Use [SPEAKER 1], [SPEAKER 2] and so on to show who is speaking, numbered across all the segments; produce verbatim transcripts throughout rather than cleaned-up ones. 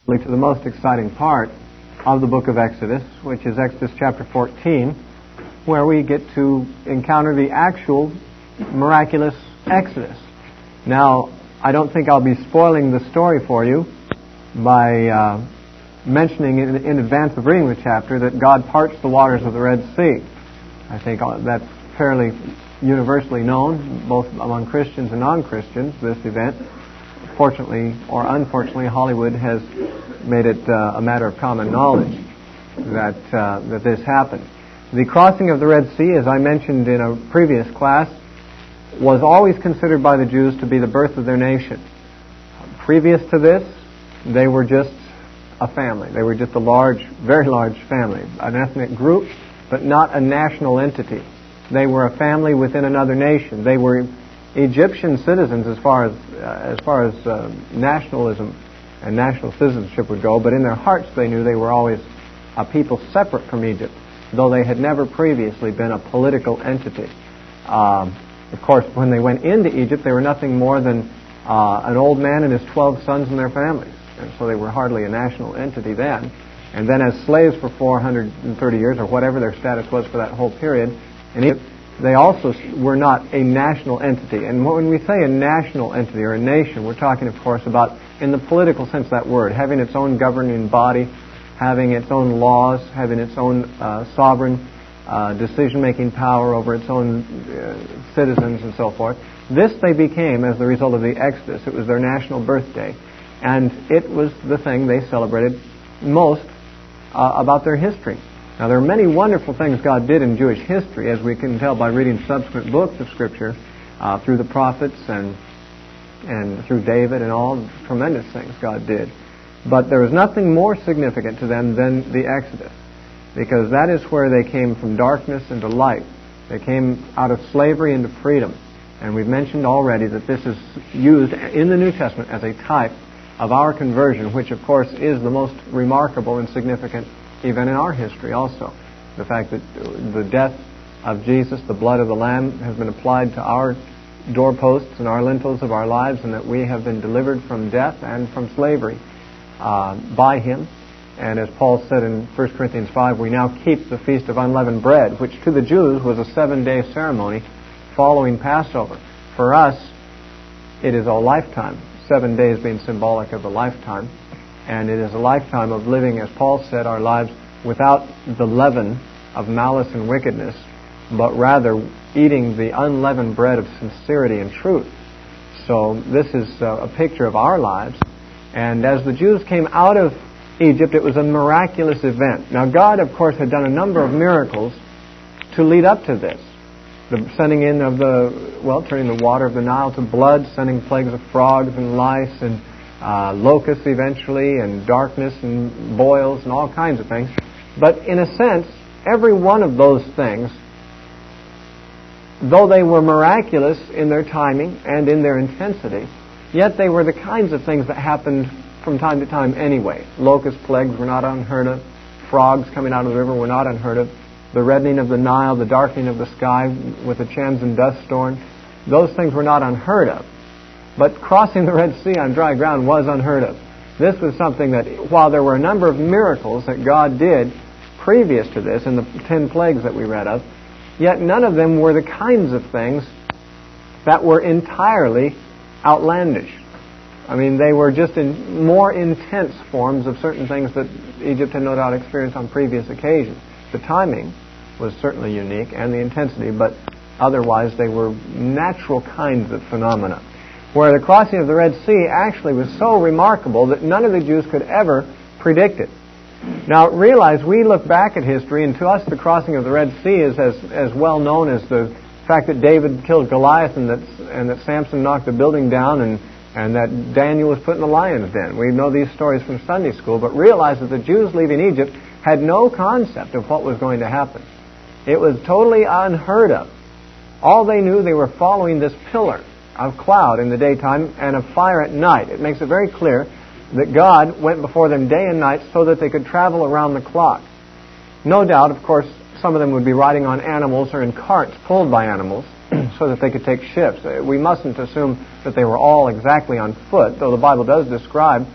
[SPEAKER 1] to the most exciting part of the book of Exodus, which is Exodus chapter fourteen, where we get to encounter the actual miraculous Exodus. Now, I don't think I'll be spoiling the story for you by uh, mentioning in, in advance of reading the chapter that God parts the waters of the Red Sea. I think that's fairly universally known, both among Christians and non-Christians, this event. Fortunately or unfortunately, Hollywood has made it uh, a matter of common knowledge that uh, that this happened. The crossing of the Red Sea, as I mentioned in a previous class, was always considered by the Jews to be the birth of their nation. Previous to this, they were just a family. They were just a large, very large family, an ethnic group, but not a national entity. They were a family within another nation. They were Egyptian citizens as far as uh, as far as uh, nationalism and national citizenship would go, but in their hearts they knew they were always a people separate from Egypt, though they had never previously been a political entity. Um, of course, when they went into Egypt, they were nothing more than uh, an old man and his twelve sons and their families, and so they were hardly a national entity then. And then as slaves for four hundred thirty years, or whatever their status was for that whole period, in Egypt, they also were not a national entity. And when we say a national entity or a nation, we're talking, of course, about, in the political sense of that word, having its own governing body, having its own laws, having its own uh, sovereign uh, decision-making power over its own uh, citizens and so forth. This they became as the result of the Exodus. It was their national birthday. And it was the thing they celebrated most uh, about their history. Now, there are many wonderful things God did in Jewish history, as we can tell by reading subsequent books of Scripture, uh, through the prophets and and through David and all tremendous things God did. But there was nothing more significant to them than the Exodus, because that is where they came from darkness into light. They came out of slavery into freedom. And we've mentioned already that this is used in the New Testament as a type of our conversion, which, of course, is the most remarkable and significant event in our history also. The fact that the death of Jesus, the blood of the Lamb, has been applied to our doorposts and our lintels of our lives, and that we have been delivered from death and from slavery uh, by Him. And as Paul said in First Corinthians five, we now keep the Feast of Unleavened Bread, which to the Jews was a seven-day ceremony following Passover. For us, it is a lifetime, seven days being symbolic of a lifetime. And it is a lifetime of living, as Paul said, our lives without the leaven of malice and wickedness, but rather eating the unleavened bread of sincerity and truth. So this is a picture of our lives. And as the Jews came out of Egypt, it was a miraculous event. Now, God, of course, had done a number of miracles to lead up to this. The sending in of the, well, turning the water of the Nile to blood, sending plagues of frogs and lice and Uh, locusts eventually, and darkness and boils and all kinds of things. But in a sense, every one of those things, though they were miraculous in their timing and in their intensity, yet they were the kinds of things that happened from time to time anyway. Locust plagues were not unheard of. Frogs coming out of the river were not unheard of. The reddening of the Nile, the darkening of the sky with the Chamsin dust storm, those things were not unheard of. But crossing the Red Sea on dry ground was unheard of. This was something that, while there were a number of miracles that God did previous to this, in the ten plagues that we read of, yet none of them were the kinds of things that were entirely outlandish. I mean, they were just in more intense forms of certain things that Egypt had no doubt experienced on previous occasions. The timing was certainly unique, and the intensity, but otherwise they were natural kinds of phenomena, where the crossing of the Red Sea actually was so remarkable that none of the Jews could ever predict it. Now, realize we look back at history, and to us the crossing of the Red Sea is as, as well known as the fact that David killed Goliath and that, and that Samson knocked the building down and, and that Daniel was put in the lion's den. We know these stories from Sunday school, but realize that the Jews leaving Egypt had no concept of what was going to happen. It was totally unheard of. All they knew, they were following this pillar of cloud in the daytime and of fire at night. It makes it very clear that God went before them day and night so that they could travel around the clock. No doubt, of course, some of them would be riding on animals or in carts pulled by animals so that they could take ships. We mustn't assume that they were all exactly on foot, though the Bible does describe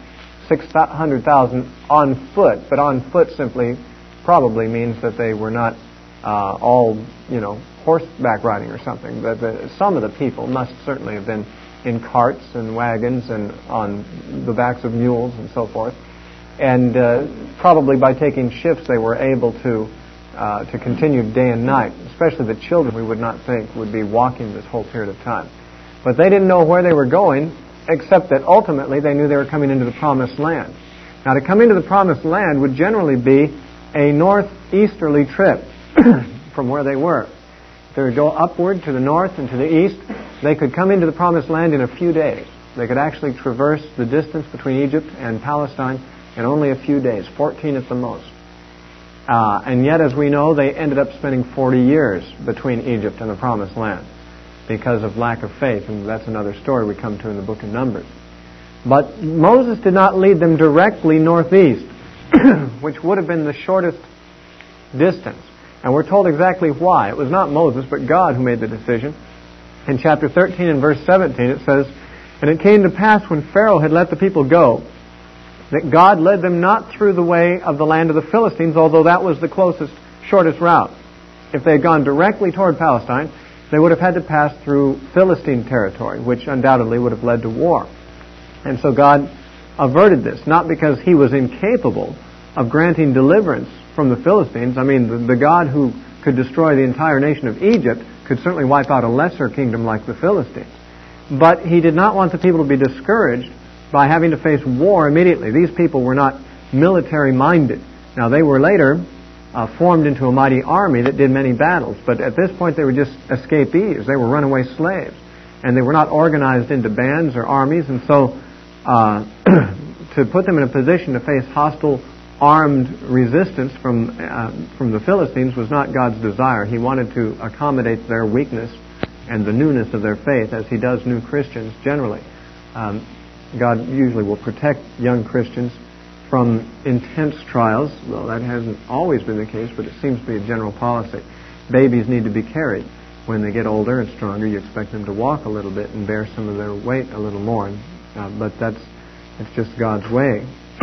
[SPEAKER 1] six hundred thousand on foot, but on foot simply probably means that they were not uh, all, you know, horseback riding or something. But the, some of the people must certainly have been in carts and wagons and on the backs of mules and so forth. And uh, probably by taking shifts they were able to uh, to continue day and night, especially the children we would not think would be walking this whole period of time. But they didn't know where they were going, except that ultimately they knew they were coming into the Promised Land. Now, to come into the Promised Land would generally be a northeasterly trip from where they were. If they would go upward to the north and to the east, they could come into the Promised Land in a few days. They could actually traverse the distance between Egypt and Palestine in only a few days, fourteen at the most. Uh, and yet, as we know, they ended up spending forty years between Egypt and the Promised Land because of lack of faith, and that's another story we come to in the book of Numbers. But Moses did not lead them directly northeast, which would have been the shortest distance. And we're told exactly why. It was not Moses, but God who made the decision. In chapter thirteen and verse seventeen, it says, "And it came to pass when Pharaoh had let the people go, that God led them not through the way of the land of the Philistines, although that was the closest, shortest route. If they had gone directly toward Palestine, they would have had to pass through Philistine territory, which undoubtedly would have led to war. And so God averted this, not because He was incapable of granting deliverance from the Philistines. I mean, the, the God who could destroy the entire nation of Egypt could certainly wipe out a lesser kingdom like the Philistines. But He did not want the people to be discouraged by having to face war immediately. These people were not military-minded. Now, they were later uh, formed into a mighty army that did many battles, but at this point they were just escapees. They were runaway slaves, and they were not organized into bands or armies, and so uh, to put them in a position to face hostile armed resistance from uh, from the Philistines was not God's desire. He wanted to accommodate their weakness and the newness of their faith, as He does new Christians generally. Um, God usually will protect young Christians from intense trials, though that hasn't always been the case, but it seems to be a general policy. Babies need to be carried. When they get older and stronger, you expect them to walk a little bit and bear some of their weight a little more. Uh, but that's it's just God's way.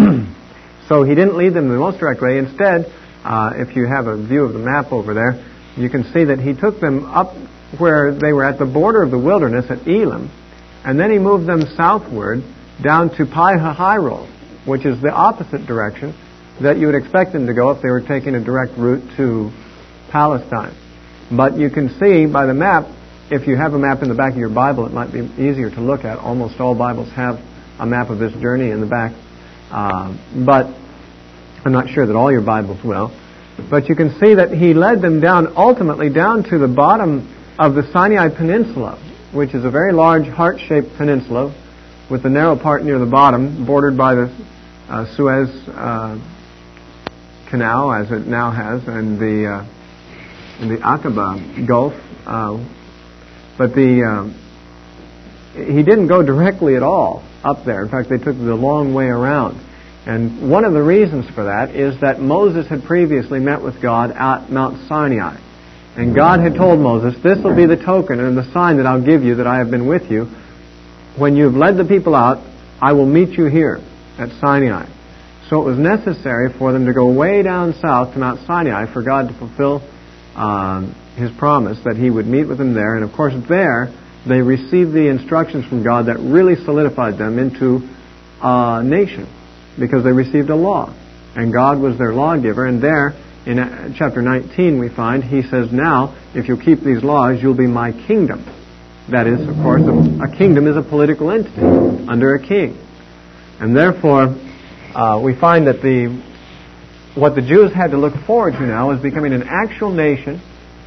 [SPEAKER 1] So He didn't lead them the most direct way. Instead, uh, if you have a view of the map over there, you can see that He took them up where they were at the border of the wilderness at Elim, and then He moved them southward down to Pi-hahiroth, which is the opposite direction that you would expect them to go if they were taking a direct route to Palestine. But you can see by the map, if you have a map in the back of your Bible, it might be easier to look at. Almost all Bibles have a map of this journey in the back. Uh, but I'm not sure that all your Bibles will. But you can see that He led them down, ultimately down to the bottom of the Sinai Peninsula, which is a very large heart-shaped peninsula with the narrow part near the bottom, bordered by the uh, Suez uh, Canal, as it now has, and the uh, and the Aqaba Gulf. Uh, but the uh, He didn't go directly at all up there. In fact, they took the long way around. And one of the reasons for that is that Moses had previously met with God at Mount Sinai. And God had told Moses, "This will be the token and the sign that I'll give you that I have been with you. When you've led the people out, I will meet you here at Sinai." So it was necessary for them to go way down south to Mount Sinai for God to fulfill um, His promise that He would meet with them there. And of course there, they received the instructions from God that really solidified them into a nation, because they received a law. And God was their lawgiver. And there, in chapter nineteen, we find He says, "Now, if you'll keep these laws, you'll be my kingdom." That is, of course, a, a kingdom is a political entity under a king. And therefore, uh, we find that the what the Jews had to look forward to now is becoming an actual nation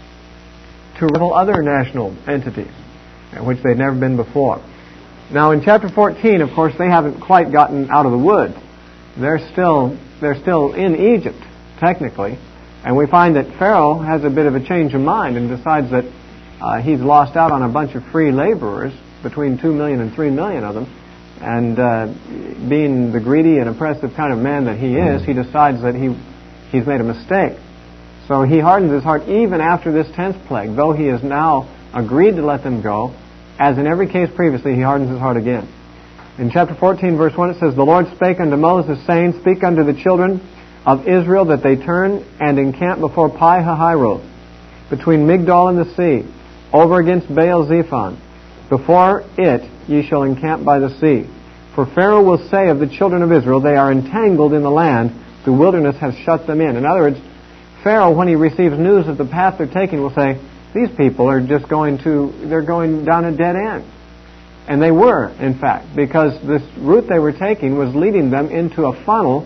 [SPEAKER 1] to rival other national entities, which they'd never been before. Now, in chapter fourteen, of course, they haven't quite gotten out of the woods. They're still they're still in Egypt, technically. And we find that Pharaoh has a bit of a change of mind and decides that Uh, he's lost out on a bunch of free laborers, between two million and three million of them. And uh, being the greedy and oppressive kind of man that he is, he decides that he he's made a mistake. So he hardens his heart even after this tenth plague. Though he has now agreed to let them go, as in every case previously, he hardens his heart again. In chapter fourteen, verse one, it says, "The Lord spake unto Moses, saying, Speak unto the children of Israel that they turn and encamp before Pi-hahiroth, between Migdol and the sea, over against Baal-zephon. Before it ye shall encamp by the sea. For Pharaoh will say of the children of Israel, They are entangled in the land, the wilderness has shut them in." In other words, Pharaoh, when he receives news of the path they're taking, will say, "These people are just going to, they're going down a dead end." And they were, in fact, because this route they were taking was leading them into a funnel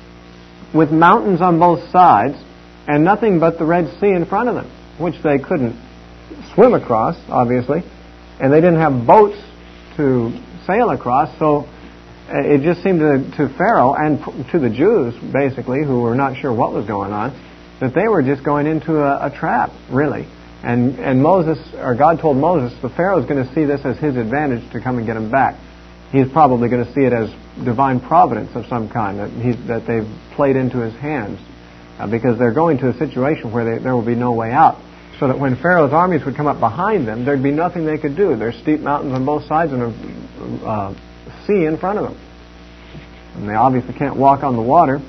[SPEAKER 1] with mountains on both sides and nothing but the Red Sea in front of them, which they couldn't swim across, obviously, and they didn't have boats to sail across, so it just seemed to, to Pharaoh and to the Jews, basically, who were not sure what was going on, that they were just going into a, a trap, really. And and Moses, or God told Moses, the Pharaoh is going to see this as his advantage to come and get him back. He's probably going to see it as divine providence of some kind, that he, that they've played into his hands, uh, because they're going to a situation where they, there will be no way out. So that when Pharaoh's armies would come up behind them, there'd be nothing they could do. There's steep mountains on both sides and a uh, sea in front of them. And they obviously can't walk on the water.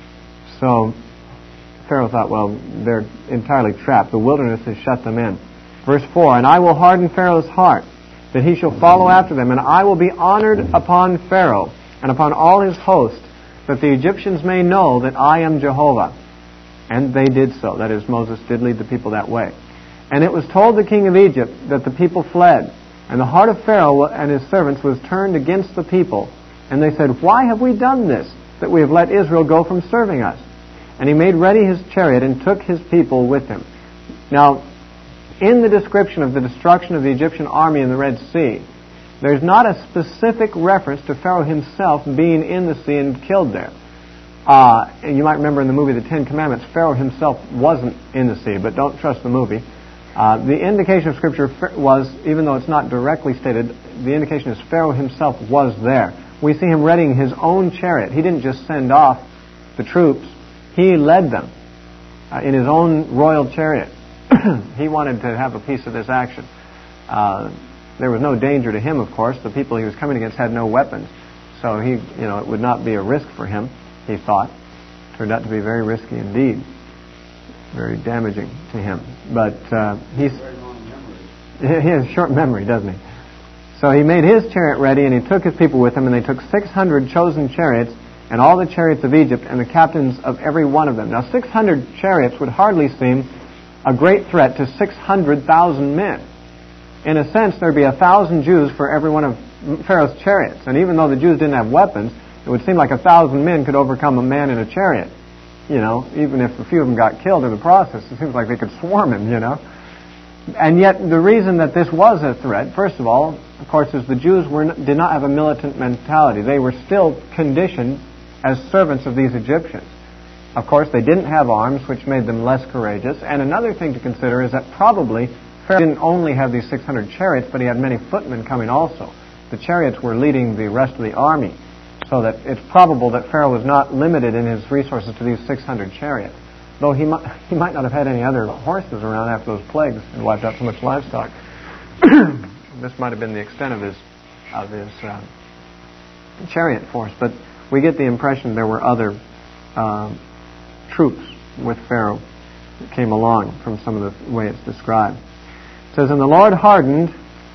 [SPEAKER 1] So Pharaoh thought, well, they're entirely trapped. The wilderness has shut them in. Verse four, "And I will harden Pharaoh's heart, that he shall follow after them, and I will be honored upon Pharaoh and upon all his host, that the Egyptians may know that I am Jehovah." And they did so. That is, Moses did lead the people that way. "And it was told the king of Egypt that the people fled, and the heart of Pharaoh and his servants was turned against the people. And they said, Why have we done this, that we have let Israel go from serving us? And he made ready his chariot and took his people with him." Now, in the description of the destruction of the Egyptian army in the Red Sea, there's not a specific reference to Pharaoh himself being in the sea and killed there. Uh, and you might remember in the movie The Ten Commandments, Pharaoh himself wasn't in the sea, but don't trust the movie. Uh, the indication of Scripture was, even though it's not directly stated, the indication is Pharaoh himself was there. We see him readying his own chariot. He didn't just send off the troops. He led them uh, in his own royal chariot. He wanted to have a piece of this action. Uh, there was no danger to him, of course. The people he was coming against had no weapons. So he, you know, it would not be a risk for him, he thought. It turned out to be very risky indeed. Very damaging to him. But uh, he's... He has short memory, doesn't he? So he made his chariot ready, and he took his people with him, and they took six hundred chosen chariots, and all the chariots of Egypt, and the captains of every one of them. Now, six hundred chariots would hardly seem a great threat to six hundred thousand men. In a sense, there'd be a thousand Jews for every one of Pharaoh's chariots. And even though the Jews didn't have weapons, it would seem like a thousand men could overcome a man in a chariot. You know, even if a few of them got killed in the process, it seems like they could swarm him, you know. And yet, the reason that this was a threat, first of all, of course, is the Jews were, did not have a militant mentality. They were still conditioned as servants of these Egyptians. Of course, they didn't have arms, which made them less courageous. And another thing to consider is that probably Pharaoh didn't only have these six hundred chariots, but he had many footmen coming also. The chariots were leading the rest of the army, so that it's probable that Pharaoh was not limited in his resources to these six hundred chariots. Though he might, he might not have had any other horses around after those plagues and wiped out so much livestock. This might have been the extent of his of his uh, chariot force, but we get the impression there were other uh, troops with Pharaoh that came along from some of the way it's described. It says, "And the Lord hardened,"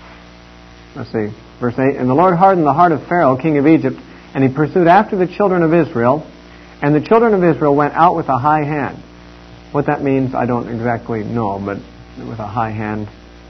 [SPEAKER 1] let's see, verse eight, "And the Lord hardened the heart of Pharaoh, king of Egypt, and he pursued after the children of Israel, and the children of Israel went out with a high hand." What that means, I don't exactly know, but with a high hand.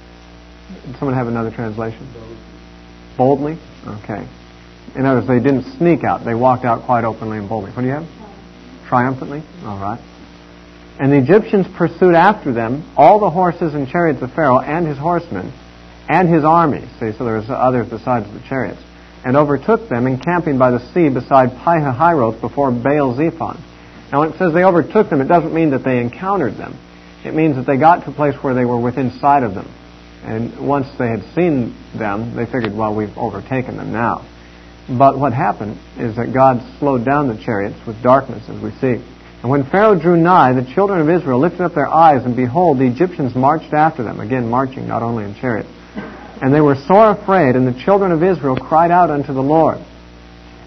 [SPEAKER 1] Does someone have another translation? Boldly? Okay. In other words, they didn't sneak out. They walked out quite openly and boldly. What do you have? Triumphantly? All right. "And the Egyptians pursued after them all the horses and chariots of Pharaoh and his horsemen and his armies." See, so there was others besides the chariots. "And overtook them, encamping by the sea beside Pi-hahiroth before Baal-zephon." Now, when it says they overtook them, it doesn't mean that they encountered them. It means that they got to a place where they were within sight of them. And once they had seen them, they figured, well, we've overtaken them now. But what happened is that God slowed down the chariots with darkness, as we see. "And when Pharaoh drew nigh, the children of Israel lifted up their eyes, and behold, the Egyptians marched after them." Again, marching, not only in chariots. "And they were sore afraid, and the children of Israel cried out unto the Lord.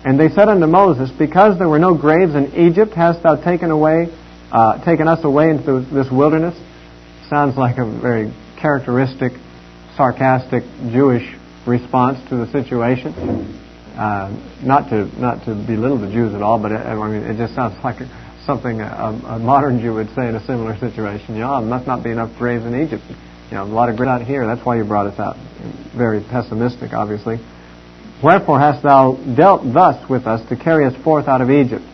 [SPEAKER 1] And they said unto Moses, because there were no graves in Egypt, hast thou taken away, uh, taken us away into this wilderness? Sounds like a very characteristic, sarcastic Jewish response to the situation. Uh, not to not to belittle the Jews at all, but it, I mean, it just sounds like something a, a modern Jew would say in a similar situation. You know, there must not be enough graves in Egypt. You know, a lot of graves out here. That's why you brought us out. Very pessimistic, obviously. Wherefore hast thou dealt thus with us to carry us forth out of Egypt?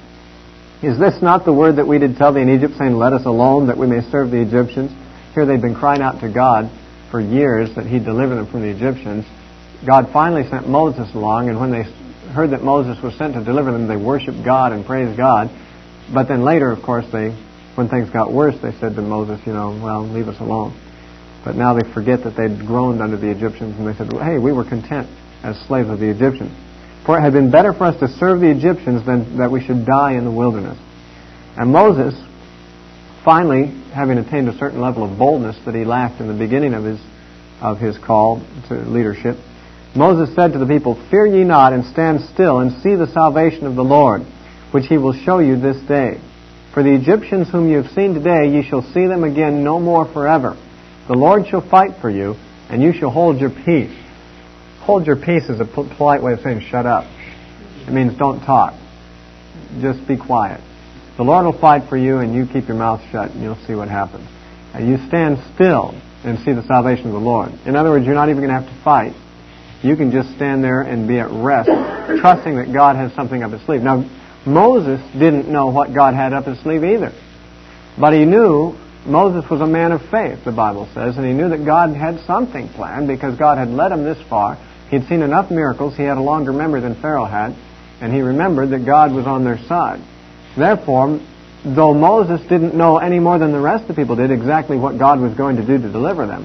[SPEAKER 1] Is this not the word that we did tell thee in Egypt, saying, let us alone, that we may serve the Egyptians? Here they'd been crying out to God for years that He'd deliver them from the Egyptians. God finally sent Moses along, and when they heard that Moses was sent to deliver them, they worshiped God and praised God. But then later, of course, they, when things got worse, they said to Moses, you know, well, leave us alone. But now they forget that they'd groaned under the Egyptians, and they said, well, hey, we were content as slaves of the Egyptians. For it had been better for us to serve the Egyptians than that we should die in the wilderness. And Moses, finally, having attained a certain level of boldness that he lacked in the beginning of his of his call to leadership, Moses said to the people, fear ye not, and stand still, and see the salvation of the Lord, which He will show you this day. For the Egyptians whom you have seen today, ye shall see them again no more forever. The Lord shall fight for you, and you shall hold your peace. Hold your peace is a polite way of saying shut up. It means don't talk. Just be quiet. The Lord will fight for you, and you keep your mouth shut, and you'll see what happens. And you stand still and see the salvation of the Lord. In other words, you're not even going to have to fight. You can just stand there and be at rest, trusting that God has something up His sleeve. Now, Moses didn't know what God had up His sleeve either. But he knew Moses was a man of faith, the Bible says, and he knew that God had something planned because God had led him this far. He'd seen enough miracles. He had a longer memory than Pharaoh had, and he remembered that God was on their side. Therefore, though Moses didn't know any more than the rest of the people did exactly what God was going to do to deliver them,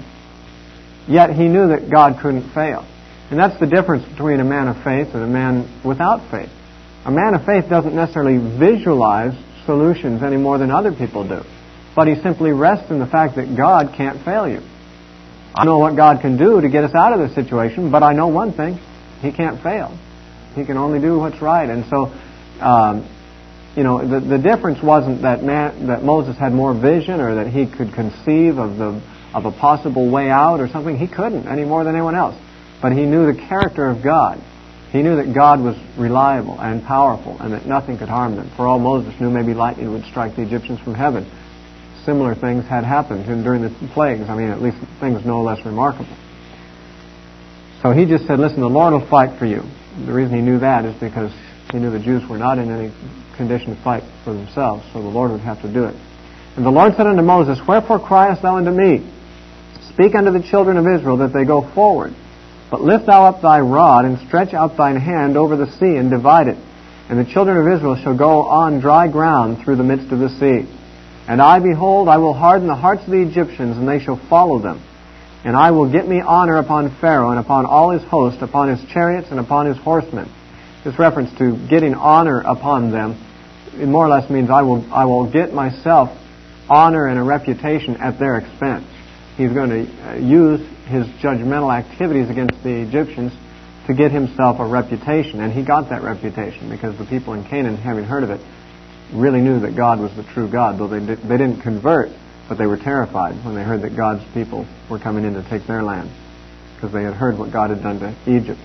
[SPEAKER 1] yet he knew that God couldn't fail. And that's the difference between a man of faith and a man without faith. A man of faith doesn't necessarily visualize solutions any more than other people do, but he simply rests in the fact that God can't fail you. I know what God can do to get us out of this situation, but I know one thing: He can't fail. He can only do what's right. And so, um, you know, the, the difference wasn't that man, that Moses had more vision or that he could conceive of the of a possible way out or something. He couldn't any more than anyone else. But he knew the character of God. He knew that God was reliable and powerful and that nothing could harm them. For all Moses knew, maybe lightning would strike the Egyptians from heaven. Similar things had happened during the plagues. I mean, at least things no less remarkable. So he just said, listen, the Lord will fight for you. The reason he knew that is because he knew the Jews were not in any condition to fight for themselves, so the Lord would have to do it. And the Lord said unto Moses, wherefore criest thou unto me? Speak unto the children of Israel that they go forward. But lift thou up thy rod, and stretch out thine hand over the sea, and divide it. And the children of Israel shall go on dry ground through the midst of the sea. And I, behold, I will harden the hearts of the Egyptians, and they shall follow them. And I will get me honor upon Pharaoh, and upon all his host, upon his chariots, and upon his horsemen. This reference to getting honor upon them, it more or less means I will, I will get myself honor and a reputation at their expense. He's going to use his judgmental activities against the Egyptians to get himself a reputation. And he got that reputation because the people in Canaan, having heard of it, really knew that God was the true God, though they, did, they didn't convert, but they were terrified when they heard that God's people were coming in to take their land, because they had heard what God had done to Egypt.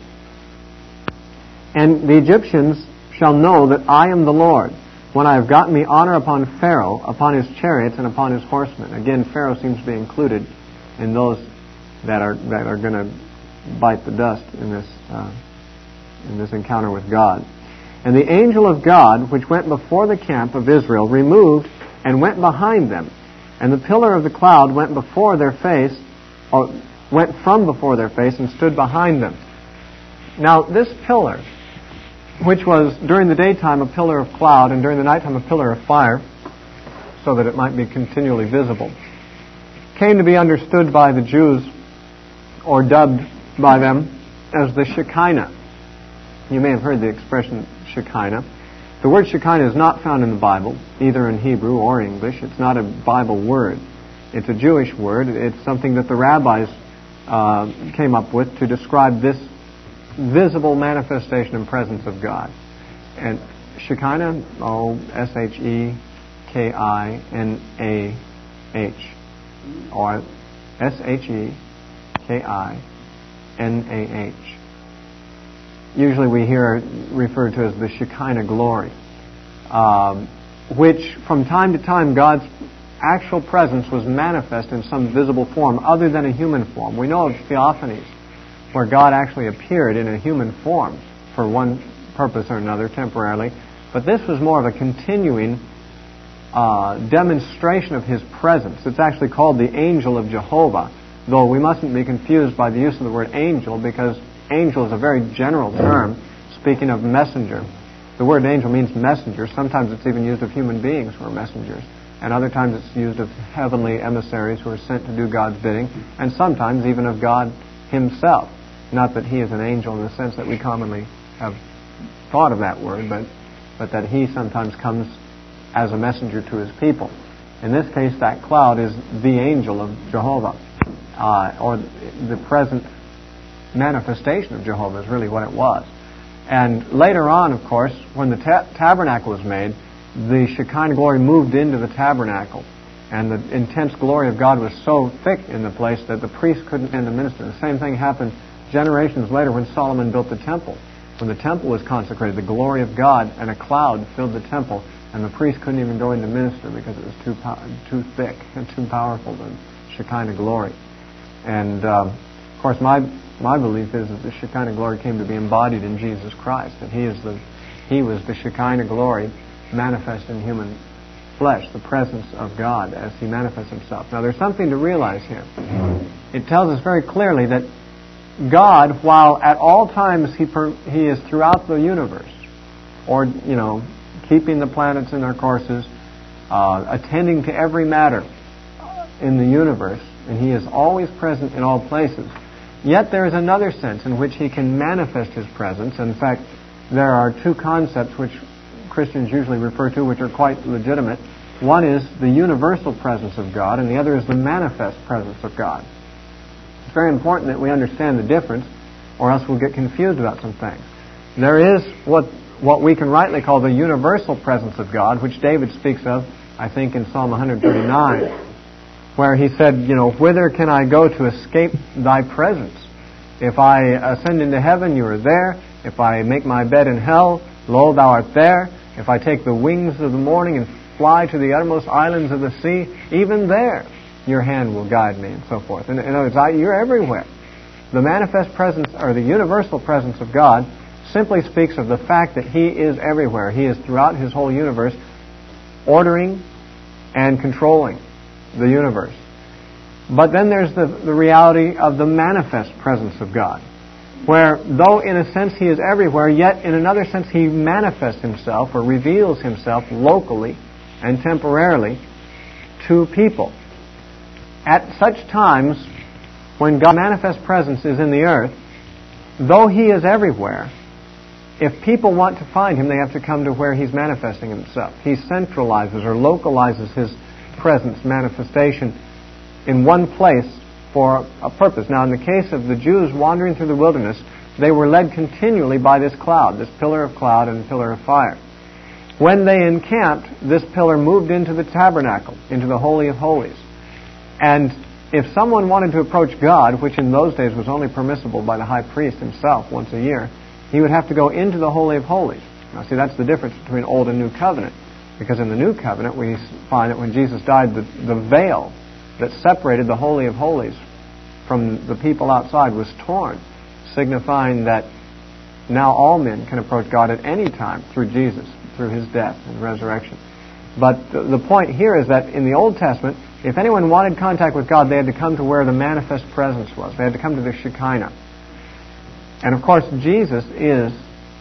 [SPEAKER 1] And the Egyptians shall know that I am the Lord, when I have gotten me honor upon Pharaoh, upon his chariots, and upon his horsemen. Again, Pharaoh seems to be included in those that are that are going to bite the dust in this uh, in this encounter with God. And the angel of God, which went before the camp of Israel, removed and went behind them. And the pillar of the cloud went before their face, or went from before their face, and stood behind them. Now, this pillar, which was during the daytime a pillar of cloud, and during the nighttime a pillar of fire, so that it might be continually visible, came to be understood by the Jews, or dubbed by them, as the Shekinah. You may have heard the expression Shekinah. The word Shekinah is not found in the Bible, either in Hebrew or English. It's not a Bible word. It's a Jewish word. It's something that the rabbis uh, came up with to describe this visible manifestation and presence of God. And Shekinah, oh, S H E K I N A H. Or S H E K I N A H. Usually we hear it referred to as the Shekinah glory, um, which from time to time God's actual presence was manifest in some visible form other than a human form. We know of theophanies where God actually appeared in a human form for one purpose or another temporarily, but this was more of a continuing uh, demonstration of His presence. It's actually called the angel of Jehovah, though we mustn't be confused by the use of the word angel, because angel is a very general term speaking of messenger. The word angel means messenger. Sometimes it's even used of human beings who are messengers, and other times it's used of heavenly emissaries who are sent to do God's bidding, and sometimes even of God Himself. Not that He is an angel in the sense that we commonly have thought of that word, but, but that He sometimes comes as a messenger to His people. In this case, that cloud is the angel of Jehovah, uh, or the present manifestation of Jehovah is really what it was. And later on, of course, when the ta- tabernacle was made, the Shekinah glory moved into the tabernacle, and the intense glory of God was so thick in the place that the priest couldn't stand to minister. The same thing happened generations later when Solomon built the temple. When the temple was consecrated, the glory of God and a cloud filled the temple, and the priest couldn't even go in to minister because it was too pow- too thick and too powerful, the Shekinah glory. And um, of course, my my belief is that the Shekinah glory came to be embodied in Jesus Christ, that He is the He was the Shekinah glory manifest in human flesh, the presence of God as He manifests Himself. Now, there's something to realize here. It tells us very clearly that God, while at all times He per, He is throughout the universe, or, you know, keeping the planets in their courses, uh, attending to every matter in the universe, and He is always present in all places. Yet there is another sense in which He can manifest His presence. In fact, there are two concepts which Christians usually refer to, which are quite legitimate. One is the universal presence of God, and the other is the manifest presence of God. It's very important that we understand the difference, or else we'll get confused about some things. There is what what we can rightly call the universal presence of God, which David speaks of, I think, in Psalm one thirty-nine, where he said, you know, whither can I go to escape Thy presence? If I ascend into heaven, You are there. If I make my bed in hell, lo, Thou art there. If I take the wings of the morning and fly to the uttermost islands of the sea, even there Your hand will guide me, and so forth. In, in other words, I, You're everywhere. The manifest presence, or the universal presence of God, simply speaks of the fact that He is everywhere. He is throughout His whole universe, ordering and controlling the universe. But then there's the, the reality of the manifest presence of God, where though in a sense He is everywhere, yet in another sense He manifests Himself or reveals Himself locally and temporarily to people. At such times when God's manifest presence is in the earth, though He is everywhere, if people want to find Him, they have to come to where He's manifesting Himself. He centralizes or localizes His presence manifestation in one place for a purpose. Now, in the case of the Jews wandering through the wilderness, they were led continually by this cloud, this pillar of cloud and pillar of fire. When they encamped, this pillar moved into the tabernacle, into the Holy of Holies. And if someone wanted to approach God, which in those days was only permissible by the high priest himself once a year, he would have to go into the Holy of Holies. Now, see, that's the difference between Old and New Covenant. Because in the New Covenant, we find that when Jesus died, the, the veil that separated the Holy of Holies from the people outside was torn, signifying that now all men can approach God at any time through Jesus, through His death and resurrection. But the, the point here is that in the Old Testament, if anyone wanted contact with God, they had to come to where the manifest presence was. They had to come to the Shekinah. And of course, Jesus is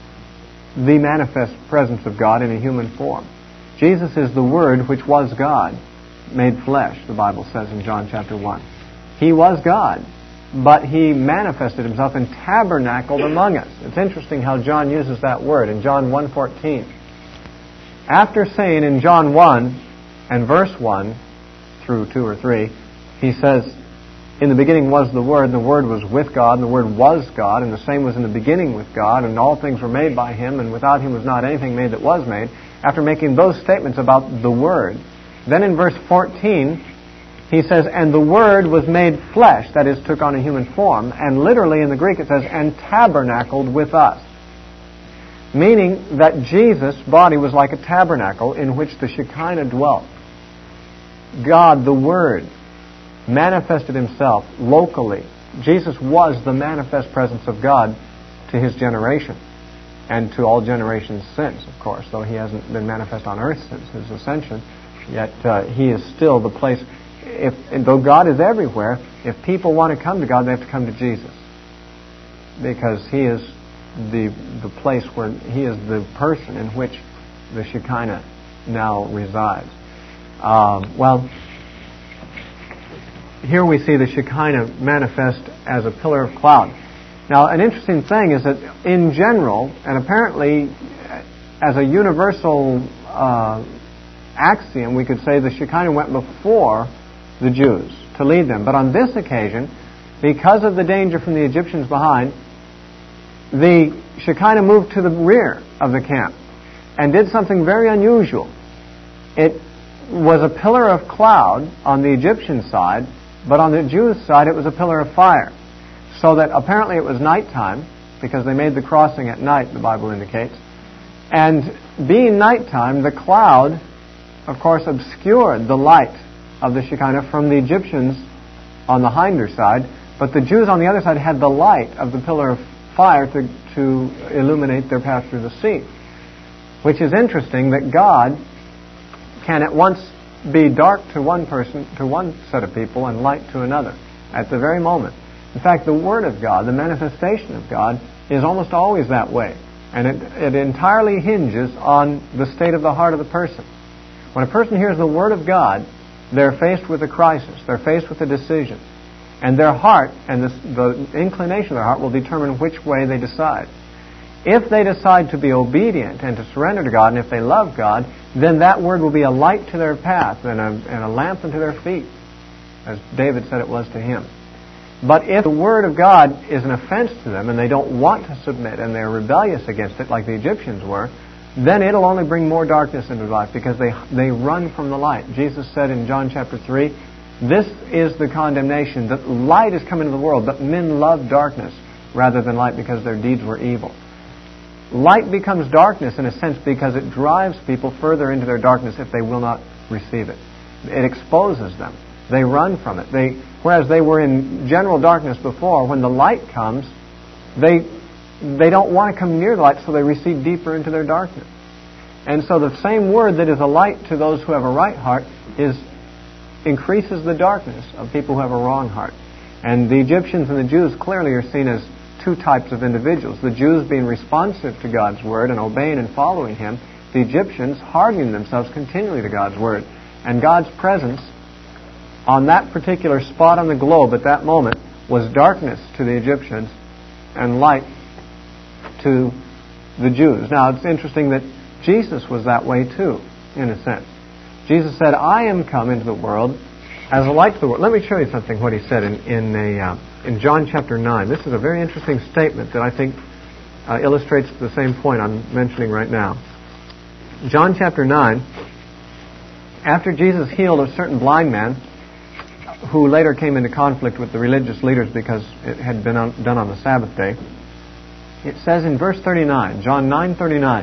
[SPEAKER 1] the manifest presence of God in a human form. Jesus is the Word which was God, made flesh, the Bible says in John chapter one. He was God, but He manifested Himself and tabernacled among us. It's interesting how John uses that word in John one fourteen. After saying in John one and verse one through two or three, he says, in the beginning was the Word, and the Word was with God, and the Word was God, and the same was in the beginning with God, and all things were made by Him, and without Him was not anything made that was made. After making those statements about the Word, then in verse fourteen, he says, and the Word was made flesh, that is, took on a human form, and literally in the Greek it says, and tabernacled with us. Meaning that Jesus' body was like a tabernacle in which the Shekinah dwelt. God, the Word, manifested Himself locally. Jesus was the manifest presence of God to His generation, and to all generations since, of course, though He hasn't been manifest on earth since His ascension, yet uh, He is still the place. If, and though God is everywhere, if people want to come to God, they have to come to Jesus, because He is the the place where He is the person in which the Shekinah now resides. Um, well, here we see the Shekinah manifest as a pillar of cloud. Now, an interesting thing is that in general, and apparently as a universal uh, axiom, we could say the Shekinah went before the Jews to lead them. But on this occasion, because of the danger from the Egyptians behind, the Shekinah moved to the rear of the camp and did something very unusual. It was a pillar of cloud on the Egyptian side, but on the Jews' side it was a pillar of fire. So that apparently it was nighttime, because they made the crossing at night, the Bible indicates. And being nighttime, the cloud, of course, obscured the light of the Shekinah from the Egyptians on the hinder side, but the Jews on the other side had the light of the pillar of fire to, to illuminate their path through the sea. Which is interesting, that God can at once be dark to one person, to one set of people, and light to another at the very moment. In fact, the Word of God, the manifestation of God, is almost always that way. And it, it entirely hinges on the state of the heart of the person. When a person hears the Word of God, they're faced with a crisis. They're faced with a decision. And their heart and the, the inclination of their heart will determine which way they decide. If they decide to be obedient and to surrender to God, and if they love God, then that Word will be a light to their path and a, and a lamp unto their feet, as David said it was to him. But if the Word of God is an offense to them and they don't want to submit and they're rebellious against it like the Egyptians were, then it'll only bring more darkness into life because they they run from the light. Jesus said in John chapter three, this is the condemnation, that light is come into the world, but men love darkness rather than light because their deeds were evil. Light becomes darkness in a sense because it drives people further into their darkness if they will not receive it. It exposes them. They run from it. They, whereas they were in general darkness before, when the light comes, they they don't want to come near the light, so they recede deeper into their darkness. And so the same Word that is a light to those who have a right heart is increases the darkness of people who have a wrong heart. And the Egyptians and the Jews clearly are seen as two types of individuals. The Jews being responsive to God's Word and obeying and following Him. The Egyptians hardening themselves continually to God's Word. And God's presence on that particular spot on the globe at that moment was darkness to the Egyptians and light to the Jews. Now, it's interesting that Jesus was that way too, in a sense. Jesus said, I am come into the world as a light to the world. Let me show you something, what He said in in, a, uh, in John chapter nine. This is a very interesting statement that I think uh, illustrates the same point I'm mentioning right now. John chapter nine, after Jesus healed a certain blind man, who later came into conflict with the religious leaders because it had been on, done on the Sabbath day, it says in verse thirty-nine, John nine thirty-nine,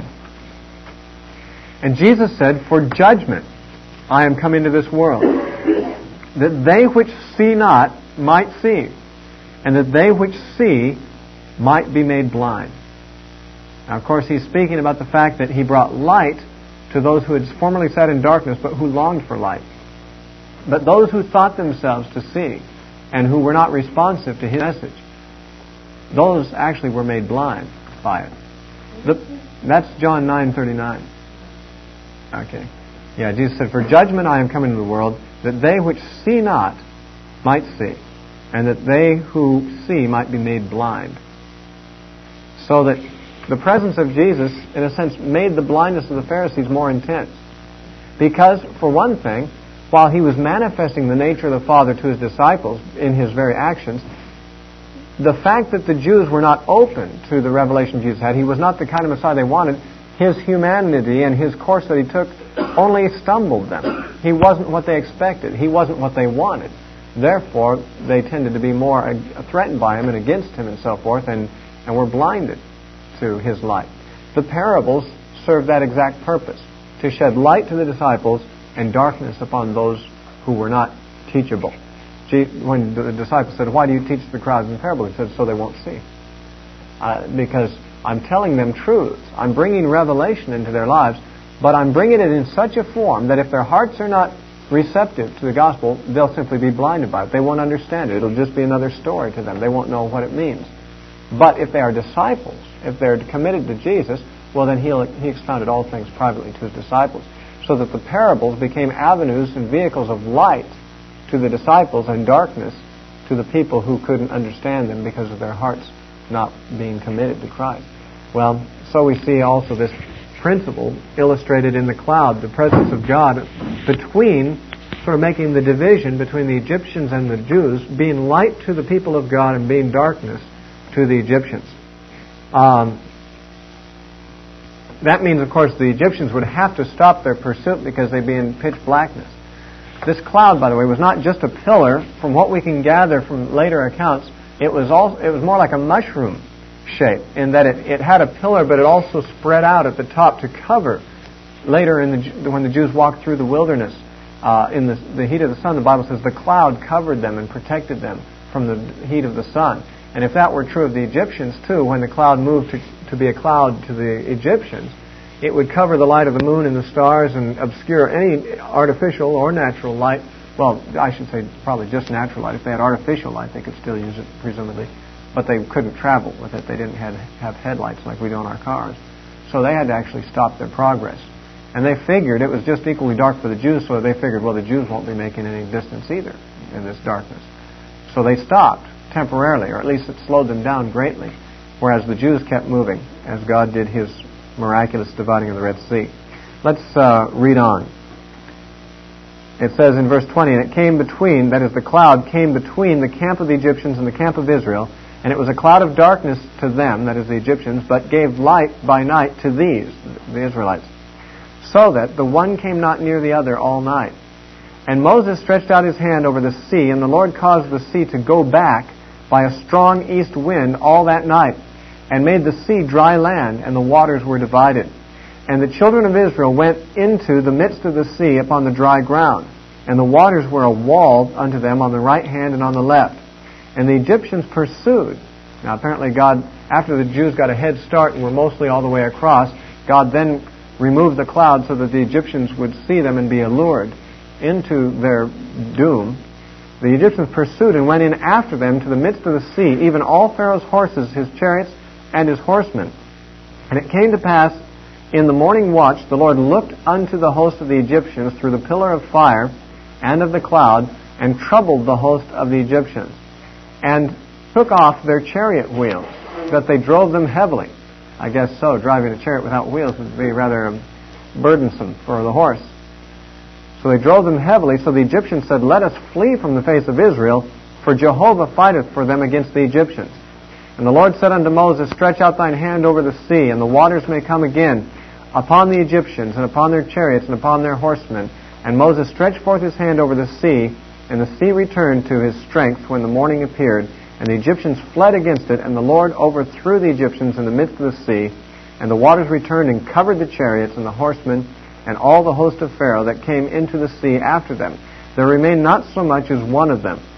[SPEAKER 1] and Jesus said, for judgment I am come into this world, that they which see not might see, and that they which see might be made blind. Now, of course, He's speaking about the fact that He brought light to those who had formerly sat in darkness, but who longed for light. But those who thought themselves to see, and who were not responsive to His message, those actually were made blind by it. The, that's John nine thirty-nine. Okay. Yeah, Jesus said, for judgment I am come into the world, that they which see not might see, and that they who see might be made blind. So that the presence of Jesus, in a sense, made the blindness of the Pharisees more intense. Because, for one thing, while he was manifesting the nature of the Father to his disciples in his very actions, the fact that the Jews were not open to the revelation Jesus had, he was not the kind of Messiah they wanted, his humanity and his course that he took only stumbled them. He wasn't what they expected. He wasn't what they wanted. Therefore, they tended to be more threatened by him and against him and so forth, and, and were blinded to his light. The parables served that exact purpose, to shed light to the disciples and darkness upon those who were not teachable. When the disciples said, "Why do you teach the crowds in parables?" He said, "So they won't see." Uh, because I'm telling them truths. I'm bringing revelation into their lives, but I'm bringing it in such a form that if their hearts are not receptive to the gospel, they'll simply be blinded by it. They won't understand it. It'll just be another story to them. They won't know what it means. But if they are disciples, if they're committed to Jesus, well, then he'll, he expounded all things privately to his disciples, so that the parables became avenues and vehicles of light to the disciples and darkness to the people who couldn't understand them because of their hearts not being committed to Christ. Well, so we see also this principle illustrated in the cloud, the presence of God between, sort of making the division between the Egyptians and the Jews, being light to the people of God and being darkness to the Egyptians. Um, that means, of course, the Egyptians would have to stop their pursuit because they'd be in pitch blackness. This cloud, by the way, was not just a pillar. From what we can gather from later accounts, it was also, it was more like a mushroom shape in that it, it had a pillar, but it also spread out at the top to cover. Later, in the, when the Jews walked through the wilderness uh, in the, the heat of the sun, the Bible says the cloud covered them and protected them from the heat of the sun. And if that were true of the Egyptians too, when the cloud moved to, to be a cloud to the Egyptians, it would cover the light of the moon and the stars and obscure any artificial or natural light. Well, I should say probably just natural light. If they had artificial light, they could still use it, presumably. But they couldn't travel with it. They didn't have, have headlights like we do in our cars. So they had to actually stop their progress. And they figured it was just equally dark for the Jews, so they figured, well, the Jews won't be making any distance either in this darkness. So they stopped temporarily, or at least it slowed them down greatly, whereas the Jews kept moving as God did his miraculous dividing of the Red Sea. Let's uh, read on. It says in verse twenty, "And it came between," that is, the cloud came between the camp of the Egyptians and the camp of Israel, and it was a cloud of darkness to them, that is the Egyptians, but gave light by night to these, the Israelites, so that the one came not near the other all night. And Moses stretched out his hand over the sea, and the Lord caused the sea to go back by a strong east wind all that night, and made the sea dry land, and the waters were divided. And the children of Israel went into the midst of the sea upon the dry ground, and the waters were a wall unto them on the right hand and on the left. And the Egyptians pursued. Now apparently God, after the Jews got a head start and were mostly all the way across, God then removed the cloud so that the Egyptians would see them and be allured into their doom. The Egyptians pursued and went in after them to the midst of the sea, even all Pharaoh's horses, his chariots, and his horsemen. And it came to pass in the morning watch, the Lord looked unto the host of the Egyptians through the pillar of fire and of the cloud, and troubled the host of the Egyptians, and took off their chariot wheels, that they drove them heavily. I guess so. Driving a chariot without wheels would be rather burdensome for the horse. So they drove them heavily. So the Egyptians said, "Let us flee from the face of Israel, for Jehovah fighteth for them against the Egyptians." And the Lord said unto Moses, "Stretch out thine hand over the sea, and the waters may come again upon the Egyptians, and upon their chariots, and upon their horsemen." And Moses stretched forth his hand over the sea, and the sea returned to his strength when the morning appeared. And the Egyptians fled against it, and the Lord overthrew the Egyptians in the midst of the sea. And the waters returned and covered the chariots and the horsemen, and all the host of Pharaoh that came into the sea after them. There remained not so much as one of them.